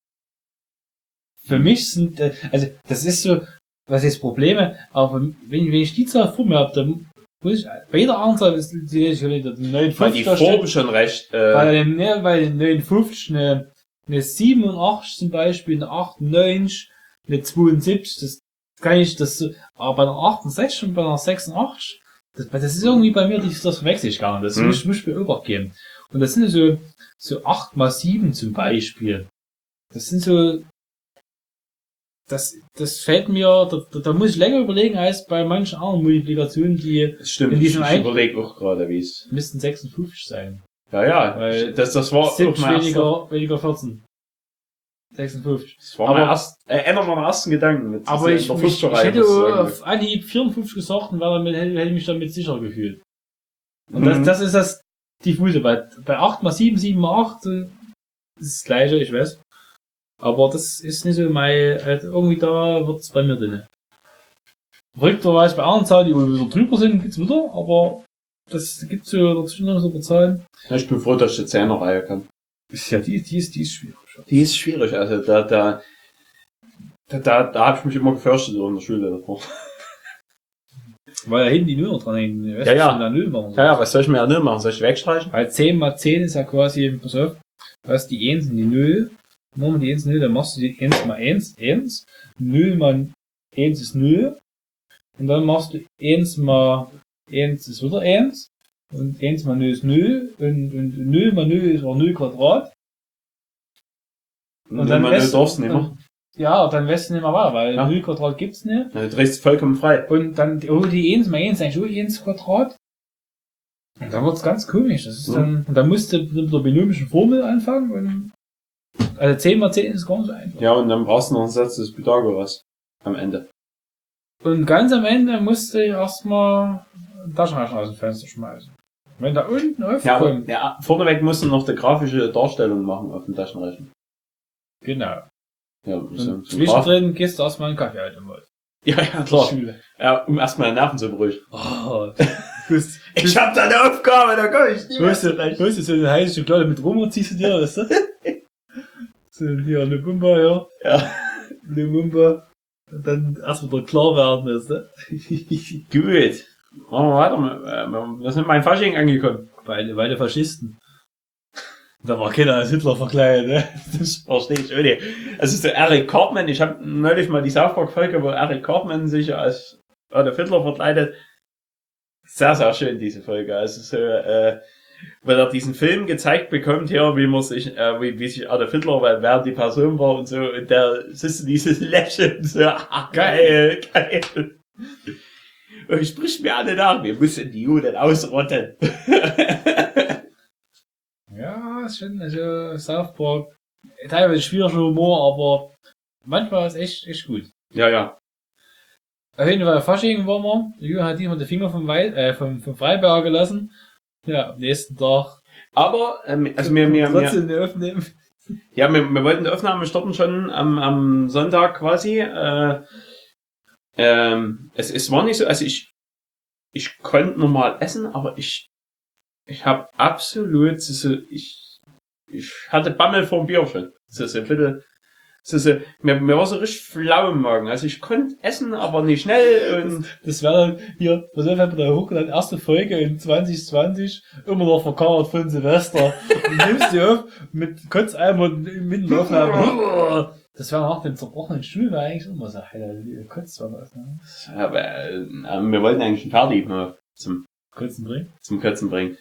S1: Für mich sind, äh, also, das ist so, was jetzt Probleme, aber wenn, wenn ich die Zahl vor mir habe, dann muss ich, bei jeder anderen Zahl ist die, die, die, die
S2: weil die Form schon recht, äh,
S1: bei den, ne, bei den neunundfünfzig eine, eine siebenundachtzig zum Beispiel, eine achtundneunzig, eine zweiundsiebzig, das kann ich, das, so- aber bei einer achtundsechzig und bei einer sechsundachtzig, das, das ist irgendwie bei mir, das, das verwechsel ich gar nicht, das
S2: Mhm.
S1: muss, muss ich mir übergeben. Und das sind so, so acht mal sieben zum Beispiel. Das sind so, das, das fällt mir, da, da, da muss ich länger überlegen als bei manchen anderen Multiplikationen, die
S2: das stimmt,
S1: in
S2: ich,
S1: diesem
S2: ich
S1: ein-
S2: überlege auch gerade, wie es,
S1: müssten sechsundfünfzig sein.
S2: ja, ja,
S1: Weil
S2: das, das war auch
S1: siebzig
S2: mein erster,
S1: weniger, weniger vierzehn. sechsundfünfzig.
S2: Das war
S1: Aber-
S2: mein erst, äh, einer meiner ersten Gedanken. Mit
S1: Aber
S2: in
S1: ich,
S2: der
S1: mich, ich
S2: Fischerei,
S1: hätte
S2: was du sagen
S1: auf Anhieb vierundfünfzig gesagt und wäre damit, hätte, hätte ich mich damit sicher gefühlt. Und das,
S2: Mhm.
S1: das ist das diffuse. Bei, bei acht mal sieben, sieben mal acht äh, ist das gleiche, ich weiß. Aber das ist nicht so mein, halt irgendwie da wird's bei mir drin. Verrückterweise bei anderen Zahlen, die wieder drüber sind, gibt's wieder, aber das gibt's so dazwischen noch so ein paar Zahlen.
S2: Ja, ich bin froh, dass ich die Zehnerreihe kann.
S1: Ja, die, die ist, die ist schwierig.
S2: Die ist schwierig, also da, da, da, da, da habe ich mich immer gefürchtet in der Schule davor.
S1: Weil da hinten die Nuller dran hängen.
S2: Ja, ja.
S1: Da Null machen.
S2: Ja, ja, was soll ich mir ja nicht machen? Soll ich wegstreichen?
S1: Weil zehn mal zehn ist ja quasi, pass auf, du hast die eins und die null. Machen wir die eins und null, dann machst du die eins mal eins, eins. null mal eins ist null. Und dann machst du eins mal eins ist wieder eins. Und eins mal null ist null. Und, und null mal null ist auch null Quadrat.
S2: Und dann
S1: weißt
S2: du darfst nicht mehr.
S1: und- Ja, dann weißt du nicht mehr weiter, weil
S2: Ja.
S1: null Quadrat gibt's nicht.
S2: Ja, du drehst vollkommen frei.
S1: Und dann, oh, die eins mal eins, eigentlich auch eins Quadrat. Und dann wird's ganz komisch. Das ist
S2: Mhm.
S1: dann, und dann musst du mit der binomischen Formel anfangen und, also zehn mal zehn ist gar nicht so einfach.
S2: Ja, und dann brauchst du noch einen Satz des Pythagoras. Am Ende.
S1: Und ganz am Ende musst du erstmal einen Taschenrechner aus dem Fenster schmeißen. Wenn da unten
S2: Ja, aber,
S1: aufkommt.
S2: ja, vorneweg musst du noch die grafische Darstellung machen auf dem Taschenrechner.
S1: Genau.
S2: Ja, so,
S1: Und
S2: so Graf-
S1: zwischendrin gehst du erstmal einen Kaffeeautomat.
S2: ja, ja, klar.
S1: Schule.
S2: Ja, um erstmal Nerven zu beruhigen.
S1: Oh.
S2: Ich hab da eine Aufgabe, da komm ich nie
S1: Du hast,
S2: mehr
S1: du,
S2: zurecht.
S1: du hast so eine heiße Schokolade mit rum und ziehst du dir, weißt du? So, hier, eine Bumba, ja.
S2: Ja.
S1: Eine Bumba. Und dann erst wieder klar werden, weißt du?
S2: Gut. Machen wir weiter. Wir- Wir sind mein Fasching angekommen.
S1: Beide, beide Faschisten. Da war keiner als Hitler verkleidet, ne?
S2: Das verstehe ich auch nicht. Also so Eric Cartman, ich habe neulich mal die South Park-Folge, wo Eric Cartman sich als Adolf Hitler verkleidet. Sehr, sehr schön, diese Folge. Also so, äh, wenn er diesen Film gezeigt bekommt, hier, wie man sich, äh, wie, wie sich Adolf Hitler, weil wer die Person war und so, und der, siehst du dieses Lächeln, so, ach, geil, geil. Und ich sprich mir alle nach, wir müssen die Juden ausrotten.
S1: Ja, ist schon, also South Park, teilweise schwieriger Humor, aber manchmal ist echt, echt gut.
S2: Ja, ja.
S1: Auf jeden Fall Fasching waren wir. Der Jürgen hat diesmal den Finger vom, Wei äh, vom, vom Freiberger gelassen. Ja, am nächsten Tag.
S2: Aber, ähm, also wir, wir, wir,
S1: trotzdem eine aufnehmen.
S2: ja, wir, wir wollten die Aufnahme starten schon am, am Sonntag quasi. Äh, ähm, es, es war nicht so, also ich, ich konnte normal essen, aber ich, ich habe absolut, so, ich, ich hatte Bammel vorm Bier schon. So, so ein bisschen, so, so, mir, mir war so richtig flau im Magen. Also ich konnte essen, aber nicht schnell und,
S1: Das wäre dann hier, was haben wir da hochgeladen, erste Folge in zwanzig zwanzig, immer noch verkauert von Silvester. Und nimmst die auf mit Kotzeimer mitten auf der Das wäre nach dem zerbrochenen Stuhl, war eigentlich immer so, Alter, Kotz war das, ne?
S2: aber, äh, wir wollten eigentlich einen Ferdi mal zum,
S1: Kotzen bringen.
S2: zum Kotzen bringen.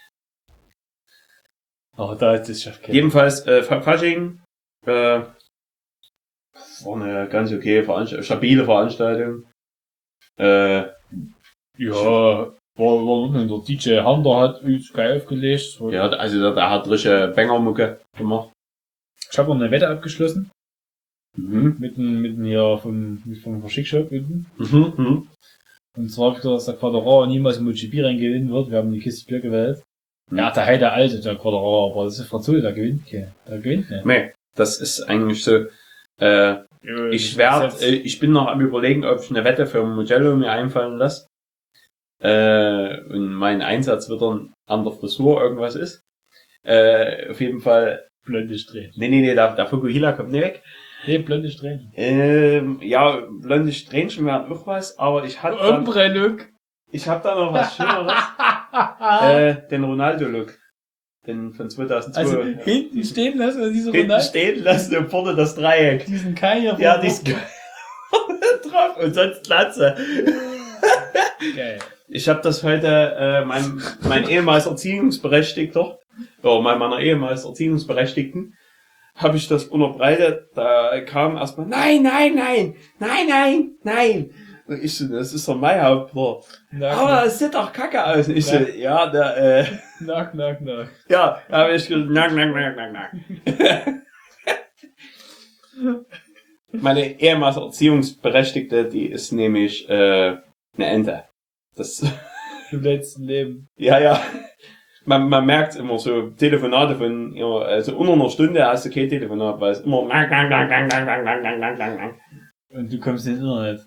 S1: Aber da ist das Chef
S2: Jedenfalls, äh, Fa- Fasching, äh, war eine ganz okay Veranstaltung, stabile Veranstaltung. Äh,
S1: Ja, war, war der D J Hunter hat uns geil aufgelegt.
S2: ja, also der, der hat richtige Bangermucke gemacht.
S1: Ich habe noch eine Wette abgeschlossen.
S2: Mhm.
S1: Mit dem, mit dem hier vom, vom Verschickshop unten.
S2: Mhm. Mhm.
S1: Und zwar habe ich gesagt, dass der Quadraro niemals im MotoGP gewinnen wird. Wir haben die Kiste Bier gewählt. Ja, der heide Alte, der Quadraro, aber das ist Franzose, der gewinnt kein. Der gewinnt nicht.
S2: Nee, das ist eigentlich so, äh, ich werd, äh, ich bin noch am überlegen, ob ich eine Wette für Mugello mir einfallen lasse. Äh, und mein Einsatz wird dann an der Frisur irgendwas ist. Äh, auf jeden Fall,
S1: blonde Strähnen.
S2: nee, nee, nee, der, der Fukuhila kommt nicht weg.
S1: Nee, blonde Strähnen.
S2: Ähm, ja, blonde Strähnchen wären auch was, aber ich hatte dann,
S1: Umbrennung.
S2: ich hab da noch was Schöneres. äh, den Ronaldo-Look. Den von zweitausendzwei.
S1: Also hinten stehen lassen, also diese
S2: Hinten
S1: Ronaldo,
S2: stehen lassen und vorne das Dreieck.
S1: diesen Kai hier.
S2: Ja,
S1: vom-
S2: die ist drauf und sonst Glatze.
S1: Geil.
S2: Ich habe das heute, äh, mein, mein ehemals Erziehungsberechtigter, oder mein, meiner ehemals Erziehungsberechtigten, habe ich das unterbreitet. Da kam erstmal, nein, nein, nein, nein, nein, nein. Und ich so, das ist doch mein Hauptwort. Aber es sieht doch kacke aus. Und ich so, ja, der, äh,
S1: Nack, nack, nack.
S2: ja, da habe ich gesagt, nack, nack, nack, nack, nack. Meine ehemals Erziehungsberechtigte, die ist nämlich äh, eine Ente. Das
S1: Im letzten Leben.
S2: ja, ja. Man, man merkt immer so Telefonate von, ja, also unter einer Stunde hast du kein Telefonat, weil es immer lang, lang, lang, lang, lang, lang, lang, lang, lang, lang.
S1: Und du kommst ins Internet.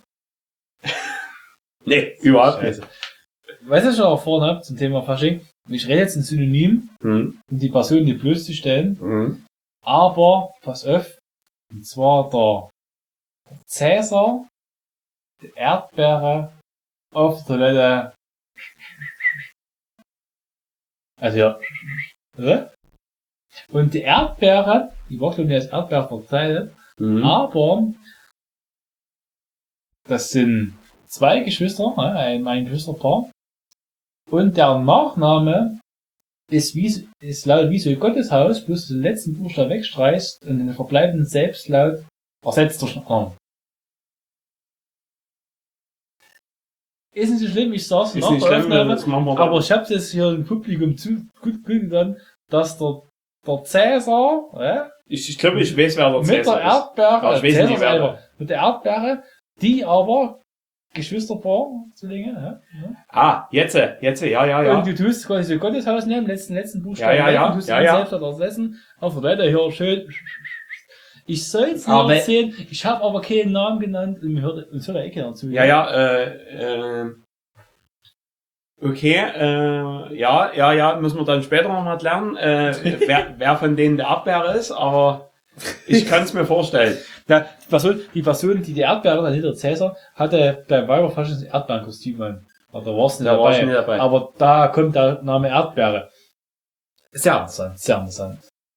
S2: Nee, überhaupt nicht.
S1: Scheiße. Weißt du, was ich auch vorhin hab zum Thema Fasching? Ich rede jetzt ein Synonym,
S2: Hm.
S1: um die Person nicht bloßzustellen.
S2: Hm.
S1: Aber, pass auf, und zwar der Cäsar, die Erdbeere auf der Toilette. Also ja. Ja? Und die Erdbeere, die war schon nicht als Erdbeere verzeichnet,
S2: Hm.
S1: aber das sind zwei Geschwister, ne, ein, ein Geschwisterpaar. Und der Nachname ist, wie, ist laut wie so Gotteshaus, bloß den letzten Buchstaben wegstreichst und den verbleibenden Selbstlaut ersetzt durch einen anderen. Ist nicht so schlimm, ich sag's
S2: Ist
S1: nach
S2: nicht
S1: der
S2: schlimm,
S1: Aufnahme,
S2: das machen wir
S1: aber
S2: dann.
S1: ich hab's jetzt hier im Publikum zu gut getan, dass der, der Cäsar, ja,
S2: Ich, ich glaube, ich weiß, wer der
S1: mit der
S2: Cäsar ist.
S1: Erdbeere,
S2: Aber ich weiß
S1: Cäsar
S2: nicht, wer
S1: selber, mit der Erdbeere, die aber Geschwisterpaar, Zwillinge, ja, ja.
S2: Ah, jetzt, jetzt, ja, ja, ja.
S1: Und du tust quasi so Gotteshaus nehmen, letzten, letzten Buchstaben,
S2: Ja, ja, ja,
S1: weg, und tust
S2: ja,
S1: ihn
S2: ja.
S1: selbst dort ersetzen, auf der Seite hier schön. Ich soll's
S2: Aber-
S1: nur erzählen, ich habe aber keinen Namen genannt, und mir hört, uns hört der Ecke dazu.
S2: Ja, ja, äh, äh, okay, äh, ja, ja, ja, müssen wir dann später noch mal lernen, äh, wer, wer von denen der Erdbeere ist, aber ich kann es mir vorstellen.
S1: Ja, die Person, die Person, die die Erdbeere, dann hinter Cäsar, hatte beim Weiberfaschen ein Erdbeerenkostüm an. Aber da warst du nicht
S2: Da
S1: dabei.
S2: warst du nicht dabei.
S1: Aber da kommt der Name Erdbeere. Sehr interessant, sehr interessant.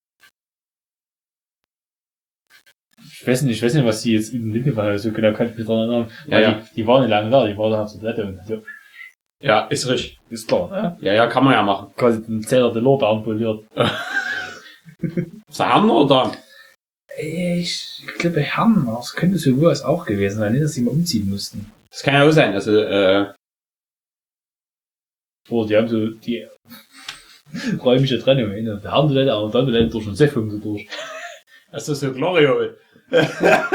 S1: Ich weiß nicht, ich weiß nicht, was die jetzt in Lippe war, so genau kann ich mich daran erinnern.
S2: Ja,
S1: Weil
S2: ja.
S1: Die, die waren nicht lange da, die waren da auf der Toilette und so.
S2: Ja, ist richtig.
S1: Ist klar, ne?
S2: Ja, ja, kann man ja machen.
S1: Quasi den Cäsar den Lorbeeren poliert.
S2: Ist der Herren oder Damen?
S1: Ich glaube, Herren, das könnte sowas auch gewesen sein, nicht, dass sie mal umziehen mussten.
S2: Das kann ja auch sein, also, äh,
S1: Oder die haben so die räumliche Trennung in der Herrentoilette, aber dann Toilette durch und Seffung so durch.
S2: das ist so Gloriol.
S1: Ja,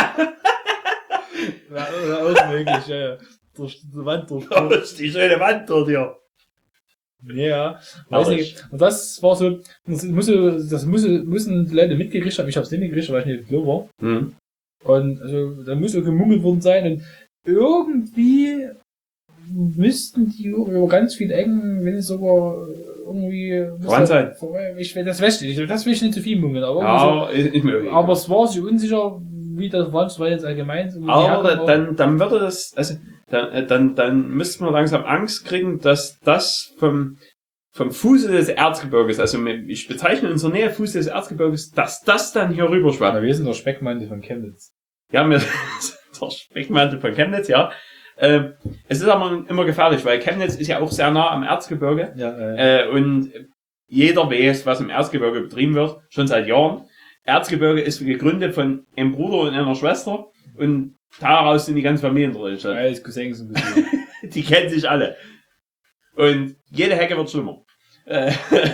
S1: auch möglich, ja, ja. Durch die Wand durch.
S2: Das ist die schöne Wand dort hier.
S1: Ja, weiß nicht. Und das war so, das muss, das muss, müssen die Leute mitgekriegt haben. Ich hab's nicht mitgekriegt, weil ich nicht klar war.
S2: Hm.
S1: Und also, da muss so gemungelt worden sein. Und irgendwie müssten die über ganz viel Ecken, wenn es sogar irgendwie...
S2: Dran sein.
S1: Ich, das weiß ich nicht, das will ich nicht zu viel munkeln. Aber, irgendwie
S2: Ja, ist, ist mir
S1: so,
S2: okay.
S1: aber es war sich unsicher, wie das war, weil jetzt allgemein... So
S2: Aber da- dann, dann würde das, also, dann, äh, dann, dann müsste man langsam Angst kriegen, dass das vom, vom Fuße des Erzgebirges, also ich bezeichne unsere Nähe Fuße des Erzgebirges, dass das dann hier rüberschwappt.
S1: wir sind der Speckmantel von Chemnitz.
S2: Ja, mir, der Speckmantel von Chemnitz, ja. Ähm, es ist aber immer gefährlich, weil Chemnitz ist ja auch sehr nah am Erzgebirge.
S1: Ja, äh,
S2: Äh, und jeder weiß, was im Erzgebirge betrieben wird, schon seit Jahren. Erzgebirge ist gegründet von einem Bruder und einer Schwester und daraus sind die ganzen Familien drin entstanden.
S1: alles Cousins und Cousinen.
S2: Die kennen sich alle. Und jede Hecke wird schlimmer. Äh,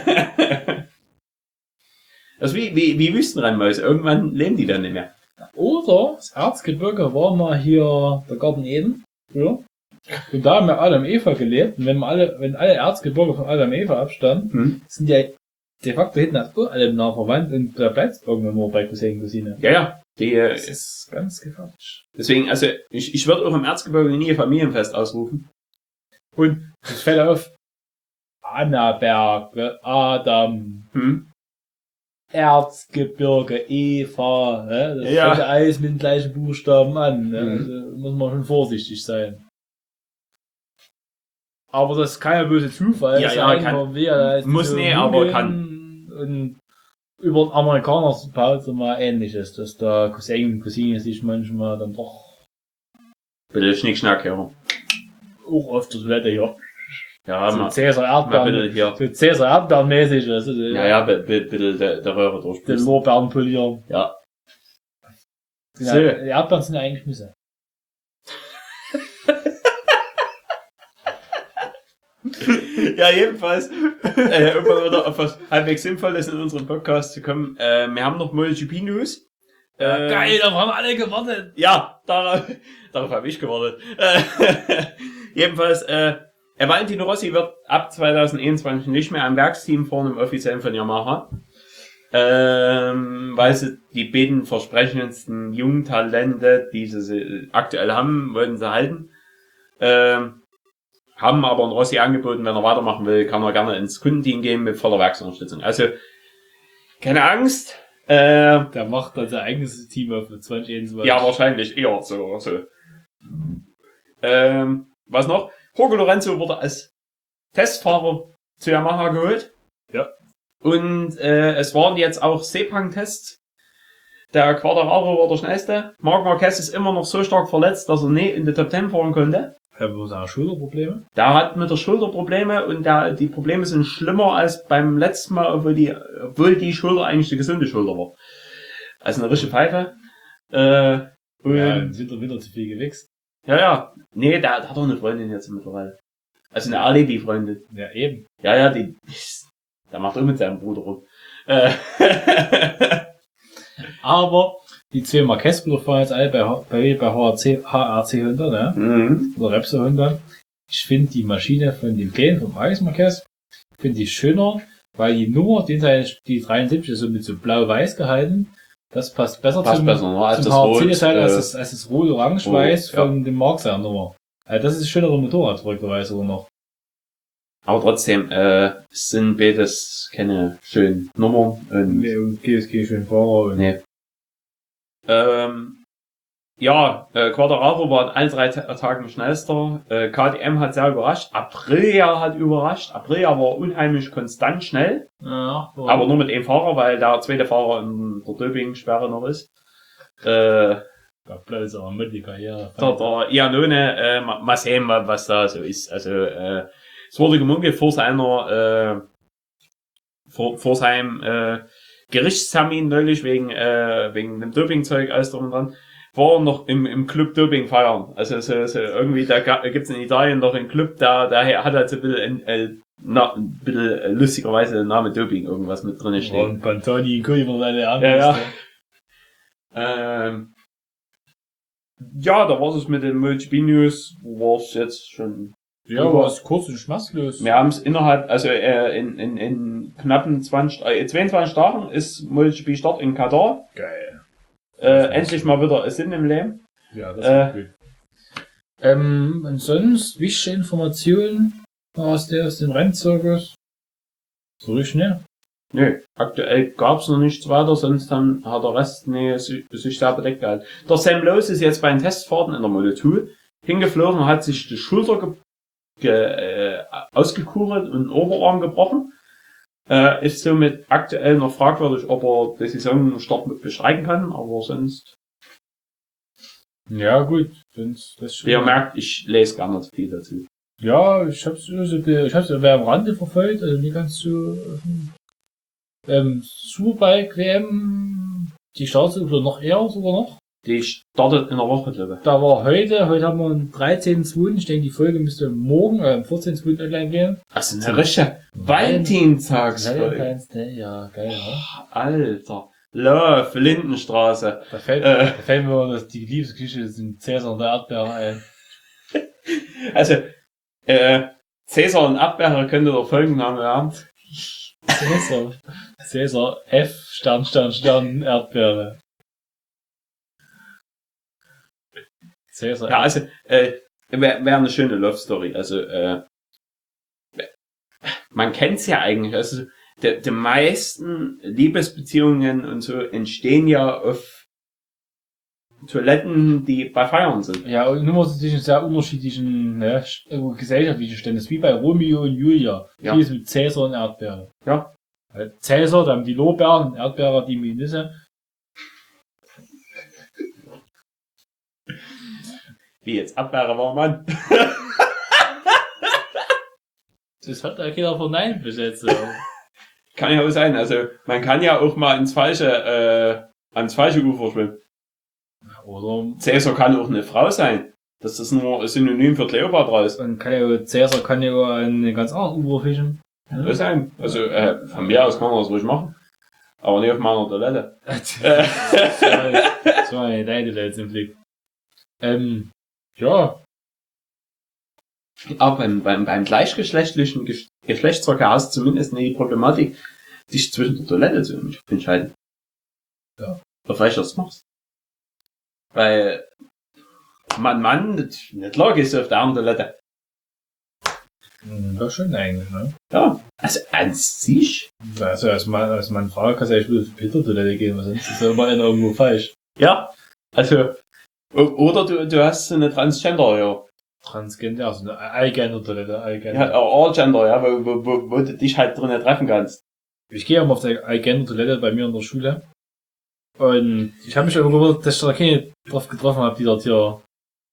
S2: Das ist wie, wie, wie Wüstenrennmäuse. Irgendwann leben die dann nicht mehr.
S1: Oder das Erzgebirge war mal hier der Garten Eden. Ja. Und da haben wir Adam und Eva gelebt. Und wenn man alle, wenn alle Erzgebirge von Adam und Eva abstammen,
S2: Hm?
S1: sind die de facto hinten auch alle nah verwandt und da bleibt es irgendwann nur bei Cousin und Cousine.
S2: Ja, ja. Die, äh,
S1: Das ist ganz gefährlich.
S2: deswegen, also ich, ich würde auch im Erzgebirge nie ein Familienfest ausrufen.
S1: Und es fällt auf Annaberg, Adam,
S2: Hm?
S1: Erzgebirge, Eva, ne? Das
S2: Ja.
S1: fängt ja alles mit den gleichen Buchstaben an. Ne?
S2: Mhm.
S1: Also muss man schon vorsichtig sein. Aber das kann ja böse Zufall
S2: Ja,
S1: sein,
S2: ja, kann-
S1: warum wir da jetzt
S2: muss
S1: so
S2: nee, aber
S1: googeln Und über den Amerikaner baut es mal ähnliches, dass da Cousin und Cousine sich manchmal dann doch
S2: Bitte Schnickschnack, ja.
S1: auch auf der Toilette hier.
S2: Ja,
S1: So
S2: mal,
S1: Cäsar
S2: mal
S1: Erdbeeren,
S2: bitte hier.
S1: so Cäsar Erdbeeren mäßig, also die-
S2: Ja, ja, bitte, bitte der, der Röhre
S1: den
S2: durchspritzen.
S1: Lorbeeren polieren.
S2: Ja.
S1: Ja,
S2: So.
S1: die Erdbeeren sind ja eigentlich Nüsse.
S2: Ja, jedenfalls, äh, um mal wieder auf was halbwegs Sinnvolles in unserem Podcast zu kommen. Äh, wir haben noch MotoGP News. Ähm,
S1: Geil, darauf haben alle gewartet.
S2: Ja, darauf, darauf habe ich gewartet. Äh, jedenfalls, äh, Valentino Rossi wird ab zwanzig einundzwanzig nicht mehr am Werksteam vorne im offiziellen von Yamaha. Ähm, weil sie die beiden versprechendsten jungen Talente, die sie aktuell haben, wollten sie halten. Ähm, haben aber einen Rossi angeboten, wenn er weitermachen will, kann er gerne ins Kundenteam gehen mit voller Werksunterstützung. Also, keine Angst. Äh,
S1: Der macht dann sein eigenes Team auf mit zwanzig einundzwanzig.
S2: ja, wahrscheinlich eher so. so. Ähm, was noch? Jorge Lorenzo wurde als Testfahrer zu Yamaha geholt.
S1: Ja.
S2: Und äh, es waren jetzt auch Sepang-Tests. Der Quartararo war der schnellste. Marc Marquez ist immer noch so stark verletzt, dass er nicht in die Top Ten fahren konnte.
S1: Er hat wohl Schulterprobleme.
S2: Der hat mit der Schulter Probleme und der, die Probleme sind schlimmer als beim letzten Mal, obwohl die, obwohl die Schulter eigentlich die gesunde Schulter war. Also eine richtige Pfeife. Äh, und
S1: Ja, im Winter, Winter zu viel gewichst.
S2: ja, ja. Nee, der, der hat doch eine Freundin jetzt mittlerweile. Also eine Alibi-Freundin.
S1: Ja, eben.
S2: Ja, ja, die, der macht auch mit seinem Bruder rum. Äh,
S1: Aber die zwei Marquez-Brüder fahren jetzt alle bei, bei, bei H R C, H R C Honda, ne?
S2: mhm.
S1: Oder Repsol Honda. Ich finde die Maschine von dem Kleinen, vom Alex Marquez, finde ich schöner, weil die Nummer, die, die dreiundsiebzig ist so mit so blau-weiß gehalten. Das passt besser
S2: Passt
S1: zum,
S2: besser, ne? Als
S1: zum
S2: das
S1: H R C-Design
S2: Rot,
S1: als
S2: äh,
S1: das, als das rot-orange-weiß
S2: ja.
S1: von dem Mark seiner Nummer. Also das ist ein schönerer Motorrad, verrückterweise sogar noch.
S2: Aber trotzdem, äh, es sind beides keine schönen Nummern. Und
S1: Nee, und G S G schön Fahrer und
S2: nee. Ähm, ja, äh, Quartararo war an allen drei Ta- Tagen schnellster. Äh, K T M hat sehr überrascht. Aprilia hat überrascht. Aprilia war unheimlich konstant schnell.
S1: ja,
S2: Aber nur mit einem Fahrer, weil der zweite Fahrer in der Doping-Sperre noch ist. Äh,
S1: da bleibt aber mit die Karriere.
S2: der, der Iannone, äh, mal, mal sehen, wa- was da so ist. Also, äh, es wurde gemunkelt vor seiner, äh, vor, vor seinem, äh, Gerichtstermin neulich wegen, äh, wegen dem Dopingzeug, alles drum und dran, war er noch im, im Club Doping feiern. Also, so, so irgendwie, da ga- gibt's in Italien noch einen Club, da, da hat halt so ein bisschen, äh, na, ein bisschen äh, lustigerweise der Name Doping irgendwas mit drin stehen.
S1: Und Pantoni, Kulver, seine
S2: Ja,
S1: Arme.
S2: ja. Ähm, ja, da war es mit den MotoGP News, war es jetzt schon.
S1: Ja, aber es ist kurz und schmatzlos.
S2: Wir haben es innerhalb, also äh, in, in, in knappen zwanzig, äh, zweiundzwanzig Tagen ist MotoGP Start in Katar.
S1: Geil.
S2: Äh, endlich mal wieder ein Sinn im Leben.
S1: Ja, das
S2: Äh,
S1: ist gut. Ähm, und sonst wichtige Informationen aus der, aus dem Rennzirkus? So richtig schnell.
S2: Nö, aktuell gab's noch nichts weiter, sonst dann hat der Rest nee, sich, sich sehr bedeckt gehalten. Der Sam Lowe ist jetzt bei den Testfahrten in der Moto zwei hingeflogen, hat sich die Schulter ge ge äh, ausgekugelt und den Oberarm gebrochen. Äh, ist somit aktuell noch fragwürdig, ob er die Saisonstart mit bestreiten kann, aber sonst.
S1: Ja, gut. Sonst, das schon.
S2: Ihr merkt, ich lese gar nicht viel dazu.
S1: Ja, ich hab's, also, ich hab's aber am Rande verfolgt, also nicht ganz so, ähm, Superbike W M, die startet oder noch eher sogar noch.
S2: Die startet in der Woche, glaube ich.
S1: Da war heute, heute haben wir einen dreizehnten zweiten Ich denke, die Folge müsste morgen, äh, am vierzehnten zweiten online gehen.
S2: Das ist eine richtige Valentinstagsfolge.
S1: Valentine's Day, ja, geil, ja.
S2: Alter. Love, Lindenstraße.
S1: Da fällt,
S2: Äh.
S1: da fällt mir dass die Liebesgeschichte sind Cäsar und der Erdbeere ein.
S2: Also, äh, Cäsar und Erdbeere könnte der Folgenname werden.
S1: Cäsar. Cäsar F, Stern, Stern, Stern, Erdbeere. Cäsar.
S2: Ja, also, äh, wäre wär eine schöne Love Story. Also, äh, man kennt's ja eigentlich. Also, die, die meisten Liebesbeziehungen und so entstehen ja auf Toiletten, die bei Feiern sind.
S1: Ja, und nur zwischen sehr unterschiedlichen ne, gesellschaftlichen Ständen. Das ist wie bei Romeo und Julia.
S2: Ja.
S1: Hier ist mit Cäsar und Erdbeere.
S2: Ja.
S1: Weil Cäsar, da haben die Lorbeeren, Erdbeere, die Melisse.
S2: Wie jetzt Erdbeere war, Mann.
S1: Das hat ja keiner verneint bis jetzt.
S2: Kann ja auch sein. Also, man kann ja auch mal ins falsche, äh, ans falsche Ufer schwimmen.
S1: Oder
S2: Cäsar kann auch eine Frau sein. Das ist nur ein Synonym für Kleopatra ist.
S1: man kann ja, Cäsar kann ja an einen ganz anderen Ufer fischen.
S2: Das sein. Also, äh, von mir aus kann man das ruhig machen. Aber nicht auf meiner Toilette.
S1: das war, das war eine deine Toilette im Blick. Ähm, ja.
S2: Aber beim, beim, beim gleichgeschlechtlichen Gesch- Geschlechtsverkehr hast du zumindest nicht die Problematik, dich zwischen der Toilette zu entscheiden.
S1: Ja.
S2: Auf welcher du machst. Weil, Mann, Mann, nicht klar gehst du auf der anderen Toilette.
S1: War schön eigentlich, ne?
S2: Ja, also an sich.
S1: Also als Mann, als Mann Frau kannst du ja schon auf die Peter-Toilette gehen, weil sonst ist ja immer einer irgendwo falsch.
S2: Ja, also, o- oder du, du hast so eine Transgender, ja.
S1: Transgender, also eine Allgender-Toilette,
S2: Ja,
S1: Allgender.
S2: Allgender, ja, wo, wo, wo, wo du dich halt drinnen treffen kannst.
S1: Ich gehe immer auf die Allgender-Toilette bei mir in der Schule. Und ich habe mich immer gewundert, dass ich da keine drauf getroffen habe, die dort hier.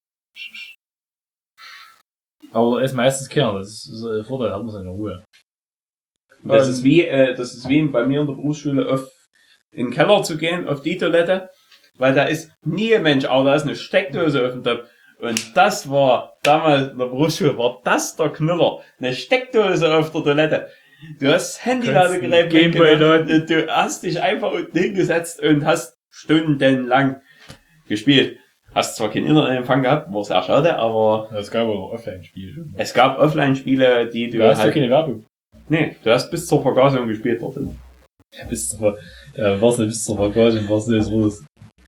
S1: Aber es ist meistens keiner, das ist so ein Vorteil, hat man seine Ruhe.
S2: Das
S1: Ähm,
S2: ist wie, äh, das ist wie bei mir in der Berufsschule auf, in den Keller zu gehen, auf die Toilette, weil da ist nie ein Mensch, aber da ist eine Steckdose auf dem Top. Und das war, damals in der Berufsschule, war das der Knüller. Eine Steckdose auf der Toilette. Du hast das Handyladegerät
S1: Gameboy
S2: mitgenommen, du hast dich einfach unten hingesetzt und hast stundenlang gespielt. Hast zwar keinen Internetempfang gehabt, war sehr schade, aber
S1: Es gab auch Offline-Spiele.
S2: es gab Offline-Spiele, die du
S1: Du hast ja
S2: halt,
S1: keine Werbung.
S2: nee, du hast bis zur Vergasung gespielt dort drin.
S1: Ja, bis zur, ja, was nicht bis zur Vergasung, was nicht los.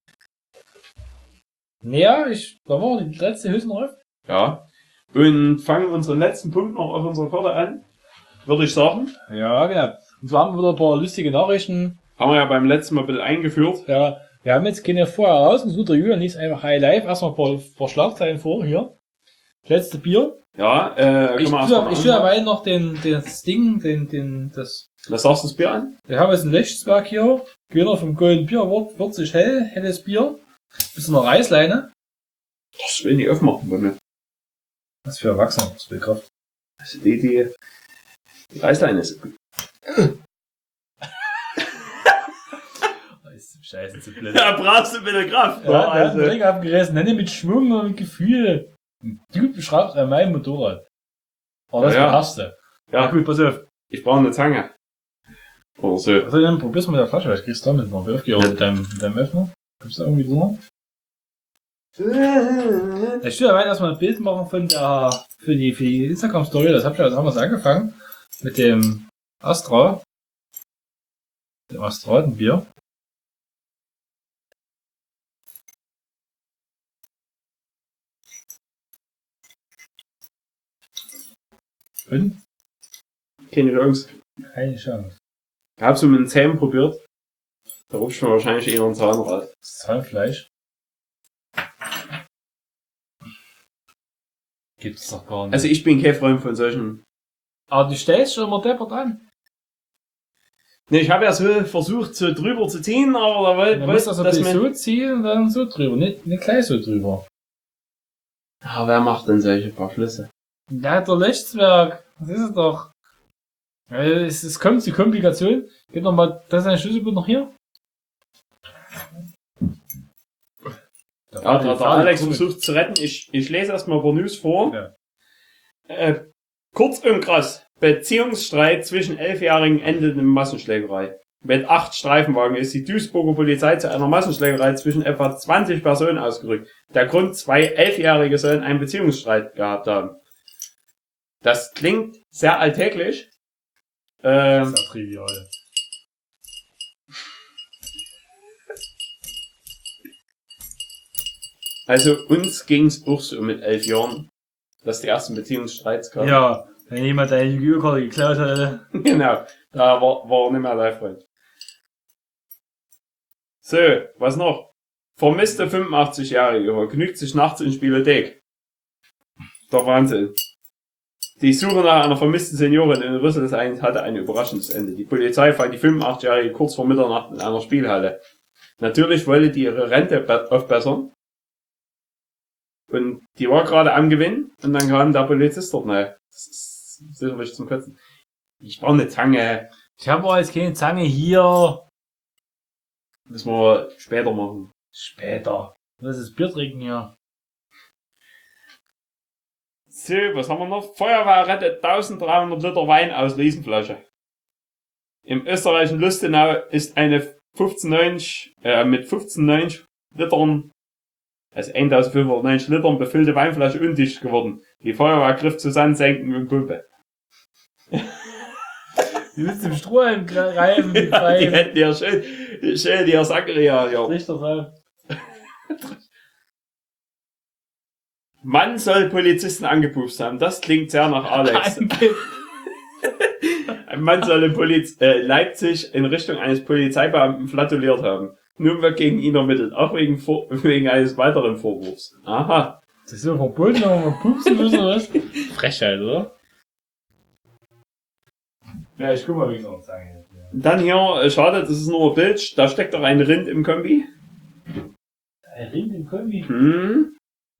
S1: Naja, ich, da war die letzte Hülsenrauf.
S2: Ja. Und fangen unseren letzten Punkt noch auf unserer Karte an, würde ich sagen.
S1: Ja, genau. Und zwar haben wir wieder ein paar lustige Nachrichten.
S2: Haben wir ja beim letzten Mal ein bisschen eingeführt.
S1: Ja, wir haben jetzt keine vorher rausgesucht. Der Julian liest einfach High Live. Erstmal ein paar, paar Schlagzeilen vor, hier. Das letzte Bier.
S2: Ja, äh,
S1: Ich
S2: können wir
S1: tue,
S2: erstmal
S1: ich tue
S2: anfangen.
S1: dabei noch den, den, das Ding, den, den, das,
S2: Was sagst du das Bier an?
S1: wir haben jetzt ein Lechtsberg hier. Gewinner vom Golden Bier Award, vierzig hell, helles Bier. Bisschen eine Reißleine.
S2: Das will ich aufmachen bei mir.
S1: Was für Erwachsene, das will Kraft.
S2: Also die, die, die Reißleine ist gut.
S1: Scheiße, zu blöd.
S2: Da brauchst du ein bisschen Kraft.
S1: Ja,
S2: Ja,
S1: der hat
S2: also.
S1: den Ring abgerissen. Nenne mit Schwung und Gefühl. Du beschreibst an meinem Motorrad. Aber das
S2: Ja, ja.
S1: beherrschst du. Ja,
S2: Ja,
S1: gut, pass auf.
S2: ich brauche eine Zange. Oder so.
S1: Also dann probier's mit der Flasche, vielleicht kriegst du damit noch. Wie aufgehört mit deinem, mit deinem Öffner? Kommst du irgendwie drunter? Ich will dabei erstmal ein Bild machen von der, für die, für die Instagram-Story. Das hab ich ja damals angefangen. Mit dem Astra. Dem Astratenbier. Und?
S2: Keine Chance.
S1: Keine Chance.
S2: Ich hab's mit den Zähnen probiert. Da rutscht mir wahrscheinlich eher ein Zahnrad.
S1: Das Zahnfleisch. Gibt's doch gar nicht.
S2: Also ich bin kein Freund von solchen.
S1: Aber du stellst schon immer deppert an.
S2: Ne, ich habe ja so versucht, so drüber zu ziehen, aber da wollte
S1: Man muss das
S2: dass
S1: ein bisschen
S2: man.
S1: so ziehen und dann so drüber. Nicht, nicht gleich so drüber.
S2: Ah, wer macht denn solche paar Schlüsse?
S1: Ja, der Lechtswerk. Das ist es doch. Ja, es, es kommt die Komplikation. Geht noch mal, das ist ein Schlüsselbund noch hier.
S2: Ja, der, der Alex versucht zu retten. Ich, ich lese erstmal ein paar News vor.
S1: Ja.
S2: Äh, kurz und krass. Beziehungsstreit zwischen Elfjährigen endet in Massenschlägerei. Mit acht Streifenwagen ist die Duisburger Polizei zu einer Massenschlägerei zwischen etwa zwanzig Personen ausgerückt. Der Grund, zwei Elfjährige sollen einen Beziehungsstreit gehabt haben. Das klingt sehr alltäglich. Ähm,
S1: Das ist ja trivial.
S2: also uns ging's auch so mit elf Jahren, dass die ersten Beziehungsstreits kamen.
S1: Ja, wenn jemand deine Yu-Gi-Oh-Karte geklaut hätte.
S2: Genau, da war, war nicht mehr live Freund. So, was noch? Vermisste fünfundachtzig-Jährige vergnügt sich nachts in Spielothek. Der Wahnsinn. Die Suche nach einer vermissten Seniorin in Rüsselsheim hatte ein überraschendes Ende. Die Polizei fand die fünfundachtzig-Jährige kurz vor Mitternacht in einer Spielhalle. Natürlich wollte die ihre Rente be- aufbessern. Und die war gerade am Gewinn und dann kam der Polizist dort rein. Das ist sicherlich zum Kotzen. Ich brauche eine Zange.
S1: Ich habe jetzt keine Zange hier.
S2: Müssen wir später machen.
S1: Später. Was ist Bier trinken hier?
S2: So, was haben wir noch? Feuerwehr rettet dreizehnhundert Liter Wein aus Riesenflasche. Im österreichischen Lustenau ist eine fünfzehnhundertneunzig, äh, mit fünfzehnhundertneunzig Litern, also eintausendfünfhundertneunzig Litern befüllte Weinflasche undicht geworden. Die Feuerwehr griff zu Sandsenken und Pumpe.
S1: Die müssen im Strohhalm greifen, die
S2: Ja, die hätten ja schön, schön die Sackeria, ja.
S1: Richter drauf.
S2: Mann soll Polizisten angepupst haben. Das klingt sehr nach Alex. Ein Mann soll in Poliz äh, Leipzig in Richtung eines Polizeibeamten flatuliert haben. Nun wird gegen ihn ermittelt, auch wegen, Vor wegen eines weiteren Vorwurfs. Aha.
S1: Das ist so verboten, wenn man pupsen muss oder was? Frechheit, oder? Ja, ich guck mal, wie ich es noch sagen.
S2: Dann hier, äh, schade, das ist nur ein Bild. Da steckt doch ein Rind im Kombi.
S1: Ein Rind im Kombi?
S2: Hm.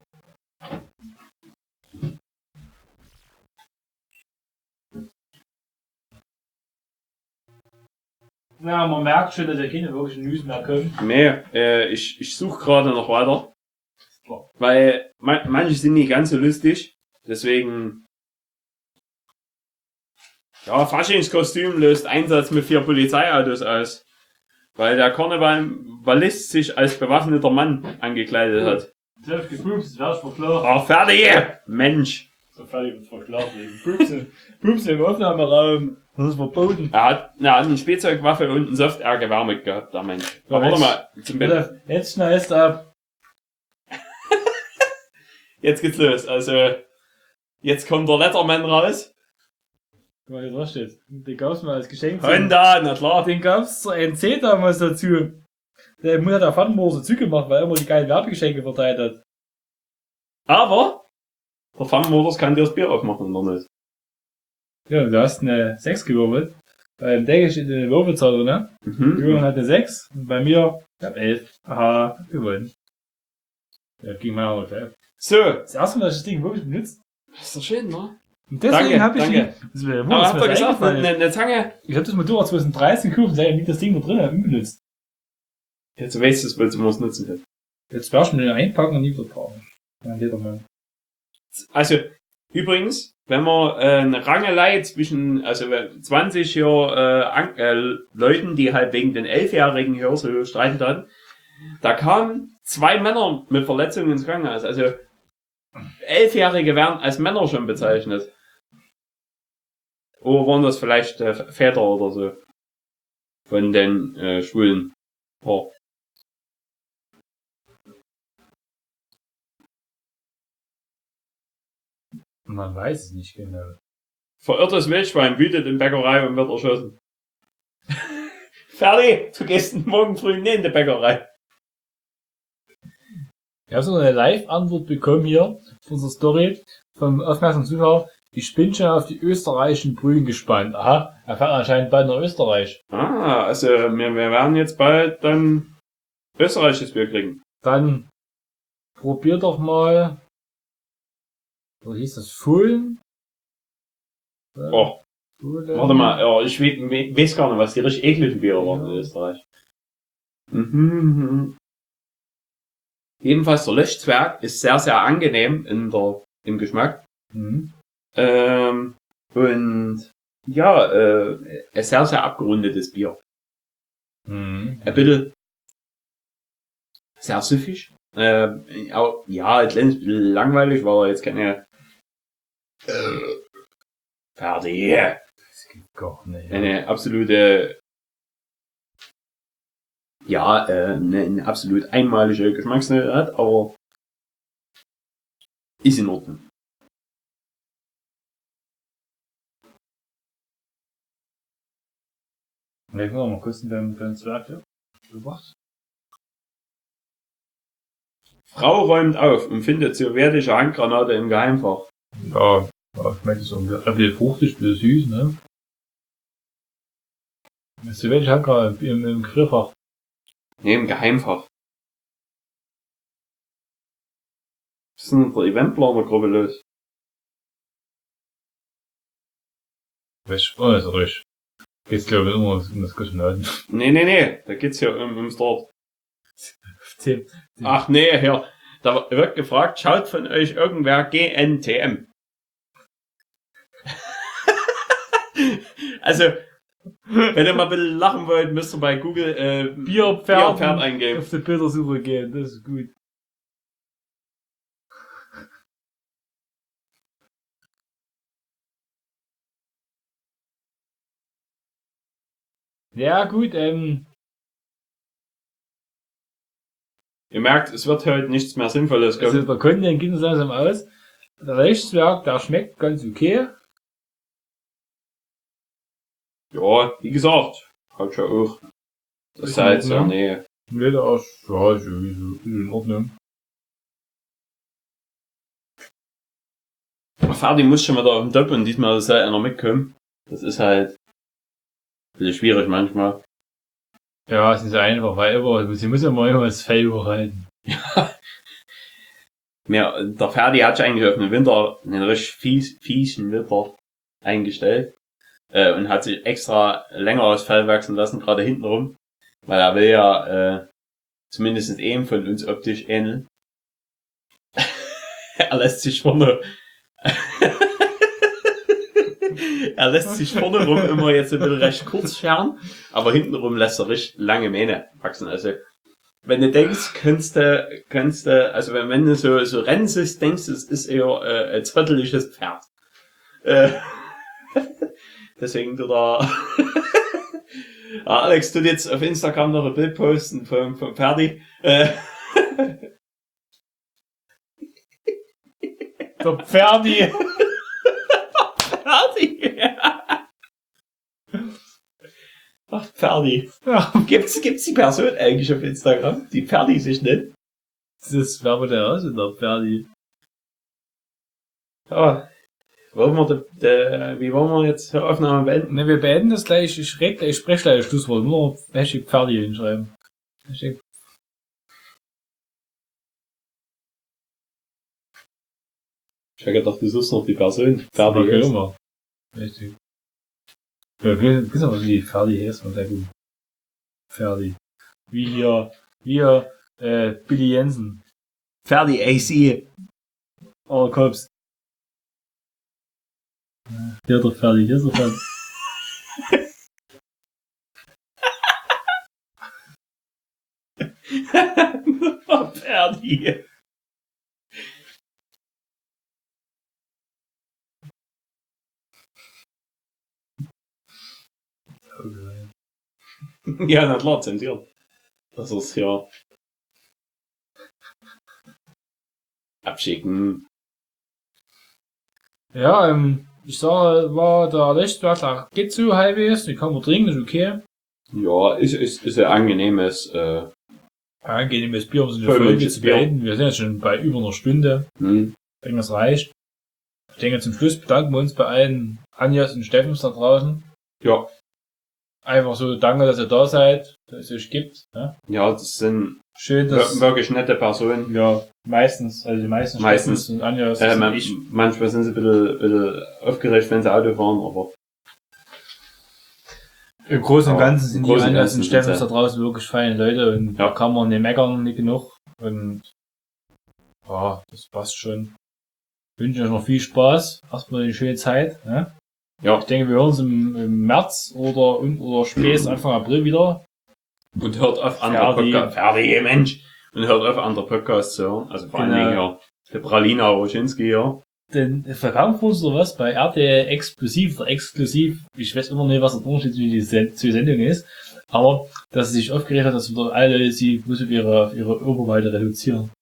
S1: Ja, man merkt schon, dass ja keine wirklichen News mehr kommen.
S2: Nee, äh, ich, ich suche gerade noch weiter. Weil man, manche sind nicht ganz so lustig. Deswegen. Ja, Faschingskostüm löst Einsatz mit vier Polizeiautos aus. Weil der Karnevalist sich als bewaffneter Mann angekleidet hat.
S1: Selbst gepupst, wär's verklagt.
S2: Ah, fertig! Mensch!
S1: So fertig wird verklagt wegen Pupsen. Pupsen im Aufnahmeraum. Das ist verboten.
S2: Er hat, er hat eine Spielzeugwaffe und ein Soft-Air-Gewehr mitgehabt, der Mensch.
S1: Ja,
S2: Aber warte
S1: jetzt-
S2: mal, zum Bild.
S1: Jetzt schneidest ab.
S2: Jetzt geht's los. Also, jetzt kommt der Letterman raus.
S1: Guck mal, hier drauf steht. Den gab's mal als Geschenk.
S2: Honda, na klar.
S1: Den gab's zur N C damals dazu. Der Mutter der Pfannenmoor so Züge gemacht, weil er immer die geilen Werbegeschenke verteilt hat.
S2: Aber, der Fun-Modus kann dir das Bier aufmachen, oder nicht?
S1: Ja, du hast eine sechs gewürfelt. Beim Deckel steht eine Würfelzahl drin, ne?
S2: Mhm.
S1: Jürgen hat eine sechs. Und bei mir, ich hab elf. Aha, gewonnen. Ja, ging mal auch elf.
S2: So.
S1: Das erste Mal, dass ich das Ding wirklich benutzt.
S2: Das ist doch schön, ne?
S1: Und deswegen
S2: Danke,
S1: habe ich
S2: danke.
S1: die, das wäre
S2: Aber
S1: das
S2: habt
S1: mir
S2: ihr gesagt,
S1: eingefallen
S2: eine,
S1: ist.
S2: eine Zange?
S1: Ich hab das Motorrad zwanzig dreizehn gekauft und seitdem liegt das Ding da drin, unbenutzt.
S2: Jetzt weißt du es, weil du es nutzen kannst.
S1: Jetzt wärst du mir den einpacken und nie wieder tragen. Ja, Ledermann.
S2: Also, übrigens, wenn man äh, eine Rangelei zwischen, also zwanzig hier, äh, An äh, Leuten, die halt wegen den Elfjährigen hier so streiten hatten, da kamen zwei Männer mit Verletzungen ins Krankenhaus. Also, Elfjährige werden als Männer schon bezeichnet. Oder waren das vielleicht äh, Väter oder so? Von den äh, schwulen Paar.
S1: Man weiß es nicht genau.
S2: Verirrtes Wildschwein wütet in Bäckerei und wird erschossen. Fertig! Du gehst morgen früh nicht in die Bäckerei.
S1: Ich habe so eine Live-Antwort bekommen hier von unserer Story vom aufmerksamen Zuschauer. Ich bin schon auf die österreichischen Brühen gespannt. Aha, er fährt anscheinend bald nach Österreich.
S2: Ah, also wir, wir werden jetzt bald dann österreichisches Bier kriegen.
S1: Dann probier doch mal. Wo hieß das? Fullen?
S2: Oh,
S1: Fullen?
S2: warte mal, ja, ich we we weiß gar nicht, was die richtig ekligen Biere waren in Österreich. Mhm, mhm. Jedenfalls der Löschzwerg ist sehr, sehr angenehm in der, im Geschmack.
S1: Mhm.
S2: Ähm, und ja, äh, ein sehr, sehr abgerundetes Bier.
S1: Mhm.
S2: Ein bisschen sehr süffig. Äh, auch, ja, ein kleines bisschen langweilig, weil er jetzt keine äh, fertig.
S1: Das geht gar nicht.
S2: Eine absolute ja, äh, eine, eine absolut einmalige Geschmacksnote hat, aber ist in Ordnung.
S1: Wir können mal kurz den, den Zwerg hier. Was?
S2: Frau räumt auf und findet sowjetische Handgranate im Geheimfach.
S1: Ja, ja, schmeckt so ein bisschen fruchtig, ein bisschen süß, ne? Das ist welche Handgranate im, im Gefrierfach.
S2: Nee, im Geheimfach. Was ist denn mit der Eventplaner-Gruppe los?
S1: Welch, oh, ist richtig. Geht's glaube ich immer um das Geschneiden.
S2: Nee, nee, nee, da geht's hier um, ums Dort.
S1: Tim.
S2: Ach nee, hier. Da wird gefragt, schaut von euch irgendwer G N T M? Also, Wenn ihr mal ein bisschen lachen wollt, müsst ihr bei Google äh,
S1: Bierpferd
S2: Bierpferd eingeben.
S1: auf die Bildersuche gehen, das ist gut. Ja, gut, ähm.
S2: Ihr merkt, es wird heute nichts mehr Sinnvolles kommen.
S1: Also der Content geht uns langsam aus. Der Rechtswerk, der schmeckt ganz okay.
S2: Ja, wie gesagt, halt schon auch. Das
S1: Ist
S2: sei
S1: in
S2: jetzt ja,
S1: Ordnung.
S2: nee.
S1: Nee, der ist, ja, ist sowieso in Ordnung.
S2: Ferdi muss schon wieder auf dem Doppel und diesmal soll einer mitkommen. Das ist halt ein bisschen schwierig manchmal.
S1: Ja, es ist einfach, weil immer, sie muss ja mal immer das Fell hochhalten.
S2: Mehr, der Ferdi hat sich eigentlich auf den Winter, einen richtig fies, fiesen Winter eingestellt. Äh, und hat sich extra länger aus Fell wachsen lassen, gerade hinten rum. Weil er will ja, äh, zumindest einem von uns optisch ähneln. Er lässt sich vorne, er lässt sich vorne rum immer jetzt ein bisschen recht kurz scheren, aber hinten rum lässt er richtig lange Mähne wachsen. Also, wenn du denkst, kannst du, kannst du, also wenn, wenn du so, so rennst, denkst du, es ist eher, äh, ein zotteliges Pferd. Äh, deswegen du da, Alex tut jetzt auf Instagram noch ein Bild posten vom, vom Ferdi. Äh,
S1: Der Pferdi!
S2: Ferdi! Ach, Ferdi.
S1: Ja,
S2: Gibt's, gibt's die Person eigentlich auf Instagram, die Ferdi sich nennt?
S1: das wäre der aus, der Pferdi.
S2: Ja. Wollen wir de, de, wie wollen wir jetzt die Aufnahme beenden?
S1: Ne, wir beenden das gleich, ich red gleich, ich spreche gleich das Schlusswort, nur Hashtag Pferdi hinschreiben. Hashtag.
S2: Ich habe gedacht, du suchst noch die Person.
S1: Ferdi
S2: Ferdi ist.
S1: immer. Richtig. Ja, wir wissen aber, wie die Ferdi ist, und sehr gut. Ferdi. Wie hier, wie hier, äh, Billy Jensen.
S2: Ferdi A C.
S1: Aller Cops. Hier der Ferdi, hier ist der Ferdi.
S2: Ferdi. Ja, na klar, zensiert. Das ist ja. Abschicken.
S1: Ja, ähm, ich sage, war der Lichtwerk, geht so halbwegs, die kann man trinken, ist okay.
S2: Ja, ist, ist, ist ein angenehmes, äh,
S1: Angenehmes Bier, um so eine
S2: Voll
S1: Folge
S2: welches
S1: zu
S2: Bier.
S1: beenden. Wir sind jetzt schon bei über einer Stunde.
S2: hm.
S1: Ich denke, das reicht. Ich denke, zum Schluss bedanken wir uns bei allen Anjas und Steffens da draußen.
S2: Ja.
S1: Einfach so, danke, dass ihr da seid, dass es euch gibt. Ja?
S2: Ja, das sind
S1: Schön, dass,
S2: wir- wirklich nette Personen.
S1: ja, meistens, also die meisten
S2: Meistens.
S1: Steffens und Anjas,
S2: Äh,
S1: sind
S2: man,
S1: ich.
S2: manchmal sind sie ein bisschen, bisschen aufgeregt, wenn sie Auto fahren, aber
S1: Im Großen und
S2: Ja,
S1: Ganzen
S2: im
S1: sind die
S2: Großen und
S1: Anjas
S2: Ganzen
S1: und
S2: sind
S1: Steffens
S2: sie-
S1: da draußen wirklich feine Leute und
S2: Ja.
S1: da kann man nicht meckern, nicht genug. Und, ja, das passt schon. Ich wünsche euch noch viel Spaß. Erstmal eine schöne Zeit, ne?
S2: ja.
S1: Ich denke, wir hören uns im, im März oder, oder spätestens Anfang April wieder.
S2: Und hört auf andere
S1: Ferdi.
S2: Podcasts. Ferdi, Mensch! Und hört auf andere Podcasts zu hören. Also vor allen
S1: Genau.
S2: Dingen ja. Der Pralina Roschinski hier.
S1: Den verkaufen wir uns oder was bei R T L exklusiv oder exklusiv. Ich weiß immer nicht, was der Unterschied zwischen die Sen- zwei Sendungen ist. Aber, dass sie sich aufgeregt hat, dass wieder alle Leute sie muss auf ihre, ihre Oberweite reduzieren.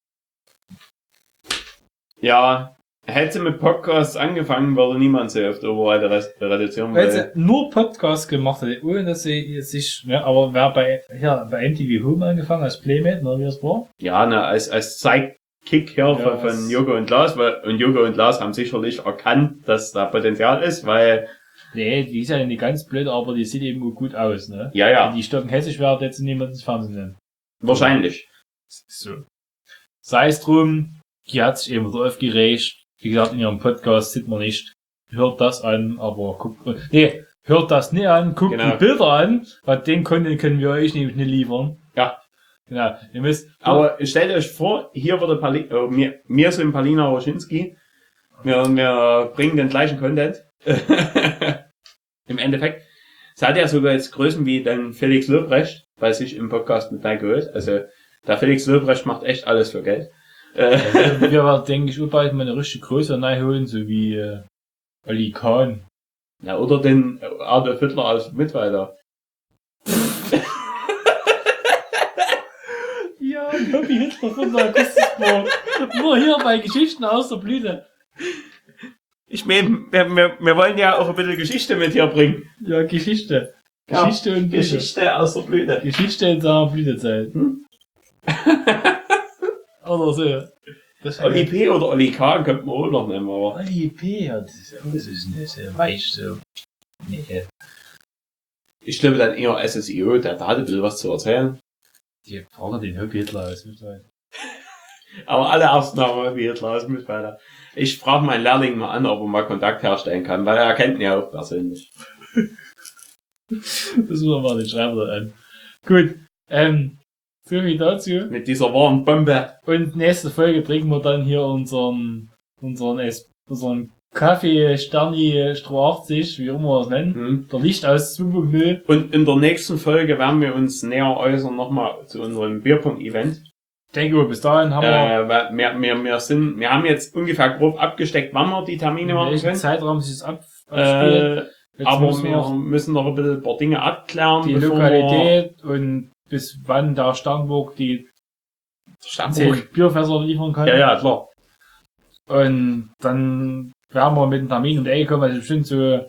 S2: Ja, hätte mit Podcasts angefangen, würde niemand so auf der Oberweite res- reduzieren.
S1: Weil
S2: Weil,
S1: sie nur Podcasts gemacht hat, ohne dass sie sich, ne, aber wer bei, ja, bei M T V Home angefangen als Playmate, ne, wie das war?
S2: ja, ne, als, als Sidekick hier
S1: Ja,
S2: von, von
S1: als-
S2: Joko und Lars, weil, und Joko und Lars haben sicherlich erkannt, dass da Potenzial ist, weil,
S1: Nee, die ist ja nicht ganz blöd, aber die sieht eben gut aus, ne?
S2: ja, ja,
S1: Wenn die Stocken hässlich wäre, hätte sie niemand ins Fernsehen nennen.
S2: wahrscheinlich.
S1: So. Sei es drum, die hat sich eben wieder aufgeregt. Wie gesagt, in ihrem Podcast sieht man nicht. Hört das an, aber guckt, nee, hört das nicht an, guckt
S2: Genau.
S1: die Bilder an, weil den Content können wir euch nämlich nicht liefern.
S2: Ja.
S1: Genau, ihr müsst,
S2: Aber stellt euch vor, hier würde Pali äh, mir, mir sind Palina Roschinski. Wir, wir bringen den gleichen Content. Im Endeffekt. Es hat ja sogar jetzt Größen wie dann Felix Lobrecht bei sich im Podcast mit reingeholt. Also der Felix Lobrecht macht echt alles für Geld. Äh,
S1: Also, wir werden, denke ich, auch bald mal eine richtige Größe reinholen, so wie äh, Ali Khan.
S2: ja, oder den Adolf Hitler als Mittweiter.
S1: Ja, ein Hobby Hitler von der Akustiksport. Nur hier bei Geschichten aus der Blüte.
S2: Ich meine, wir, wir, wir wollen ja auch ein bisschen Geschichte mit hier bringen.
S1: Ja, Geschichte.
S2: Ja,
S1: Geschichte und Blüte.
S2: Geschichte aus der Blüte.
S1: Geschichte in seiner Blütezeit.
S2: Hm?
S1: Oder so. Das
S2: Oli P. oder Oli K. könnte man auch noch nehmen, aber.
S1: Oli P. Ja, das ist, das ist nicht so weich so. Nee.
S2: Ich glaube dann eher S S I O, der da hat ein bisschen was zu erzählen.
S1: Die fragen den Hobby Hitler aus Mittweida.
S2: Aber alle Ausnahmen wie Hitler aus Mittweida. Ich frage meinen Lehrling mal an, ob er mal Kontakt herstellen kann, weil er kennt ihn ja auch persönlich.
S1: Das müssen wir mal den Schreiber an. Gut, ähm, so viel dazu.
S2: Mit dieser warmen Bombe.
S1: Und nächste Folge trinken wir dann hier unseren, unseren, Es- unseren Kaffee Sterni Stroh achtzig, wie immer wir es nennen.
S2: Hm.
S1: Der Licht aus zwei Punkt null.
S2: Und in der nächsten Folge werden wir uns näher äußern nochmal zu unserem Bierpong-Event.
S1: Ich denke, bis dahin haben wir,
S2: Äh, weil wir, wir, wir sind, wir haben jetzt ungefähr grob abgesteckt, wann wir die Termine
S1: in
S2: machen
S1: welchem
S2: können.
S1: Zeitraum sich das ab, abspielt.
S2: Äh,
S1: Jetzt
S2: aber
S1: müssen
S2: wir
S1: noch
S2: müssen noch ein bisschen ein paar Dinge abklären.
S1: die
S2: bevor
S1: Lokalität und bis wann der Sternburg die
S2: Wir Sternburg.
S1: zehn Bierfässer liefern kann.
S2: Ja, ja, klar.
S1: Und dann werden wir mit dem Termin um die Ecke kommen, also bestimmt so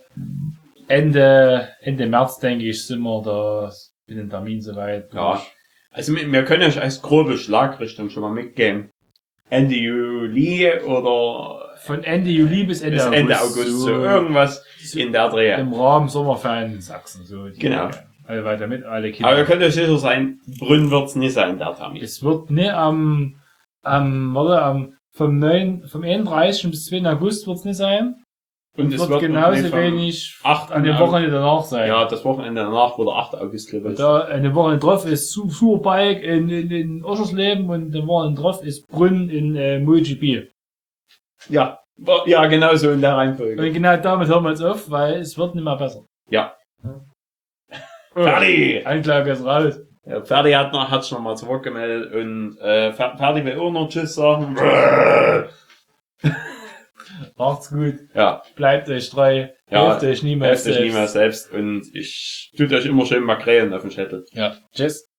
S1: Ende, Ende März, denke ich, sind wir da mit dem Termin soweit.
S2: Ja. Also wir wir können euch als grobe Schlagrichtung schon mal mitgeben. Ende Juli oder
S1: Von Ende Juli bis Ende
S2: bis
S1: August.
S2: Ende August, so irgendwas in der Dreh.
S1: Im Rahmen Sommerferien in Sachsen. So die-
S2: Genau.
S1: Alle weiter mit, alle Kinder.
S2: Aber ihr könnt euch sicher sein, Brünn wird's nicht sein, der Termin.
S1: Es wird ne am, am, warte, am, vom neun, vom einunddreißigsten bis zweiten August wird's nicht sein.
S2: Und
S1: Es
S2: es
S1: wird
S2: wird
S1: genauso
S2: nicht vom
S1: wenig
S2: achten
S1: an dem
S2: August-
S1: Wochenende danach sein.
S2: Ja, das Wochenende danach, wo der achte August glaube ich.
S1: Und da eine Woche drauf ist Su- Superbike in, in, in Oschersleben und eine Woche drauf ist Brünn in äh, MotoGP.
S2: Ja, ja, genau so in der Reihenfolge.
S1: Und genau damit hören wir jetzt auf, weil es wird nicht mehr besser.
S2: Ja.
S1: Oh,
S2: Ferdi!
S1: Anklage ist raus.
S2: Ja, Ferdi hat noch, hat's noch mal zurückgemeldet und äh, Fer- Ferdi will auch noch Tschüss sagen.
S1: Macht's gut.
S2: Ja,
S1: Bleibt euch treu.
S2: Ja,
S1: Helft euch niemals
S2: helft euch
S1: selbst.
S2: niemals selbst und ich tut euch immer schön Makrelen auf den Schädel.
S1: Ja. Tschüss.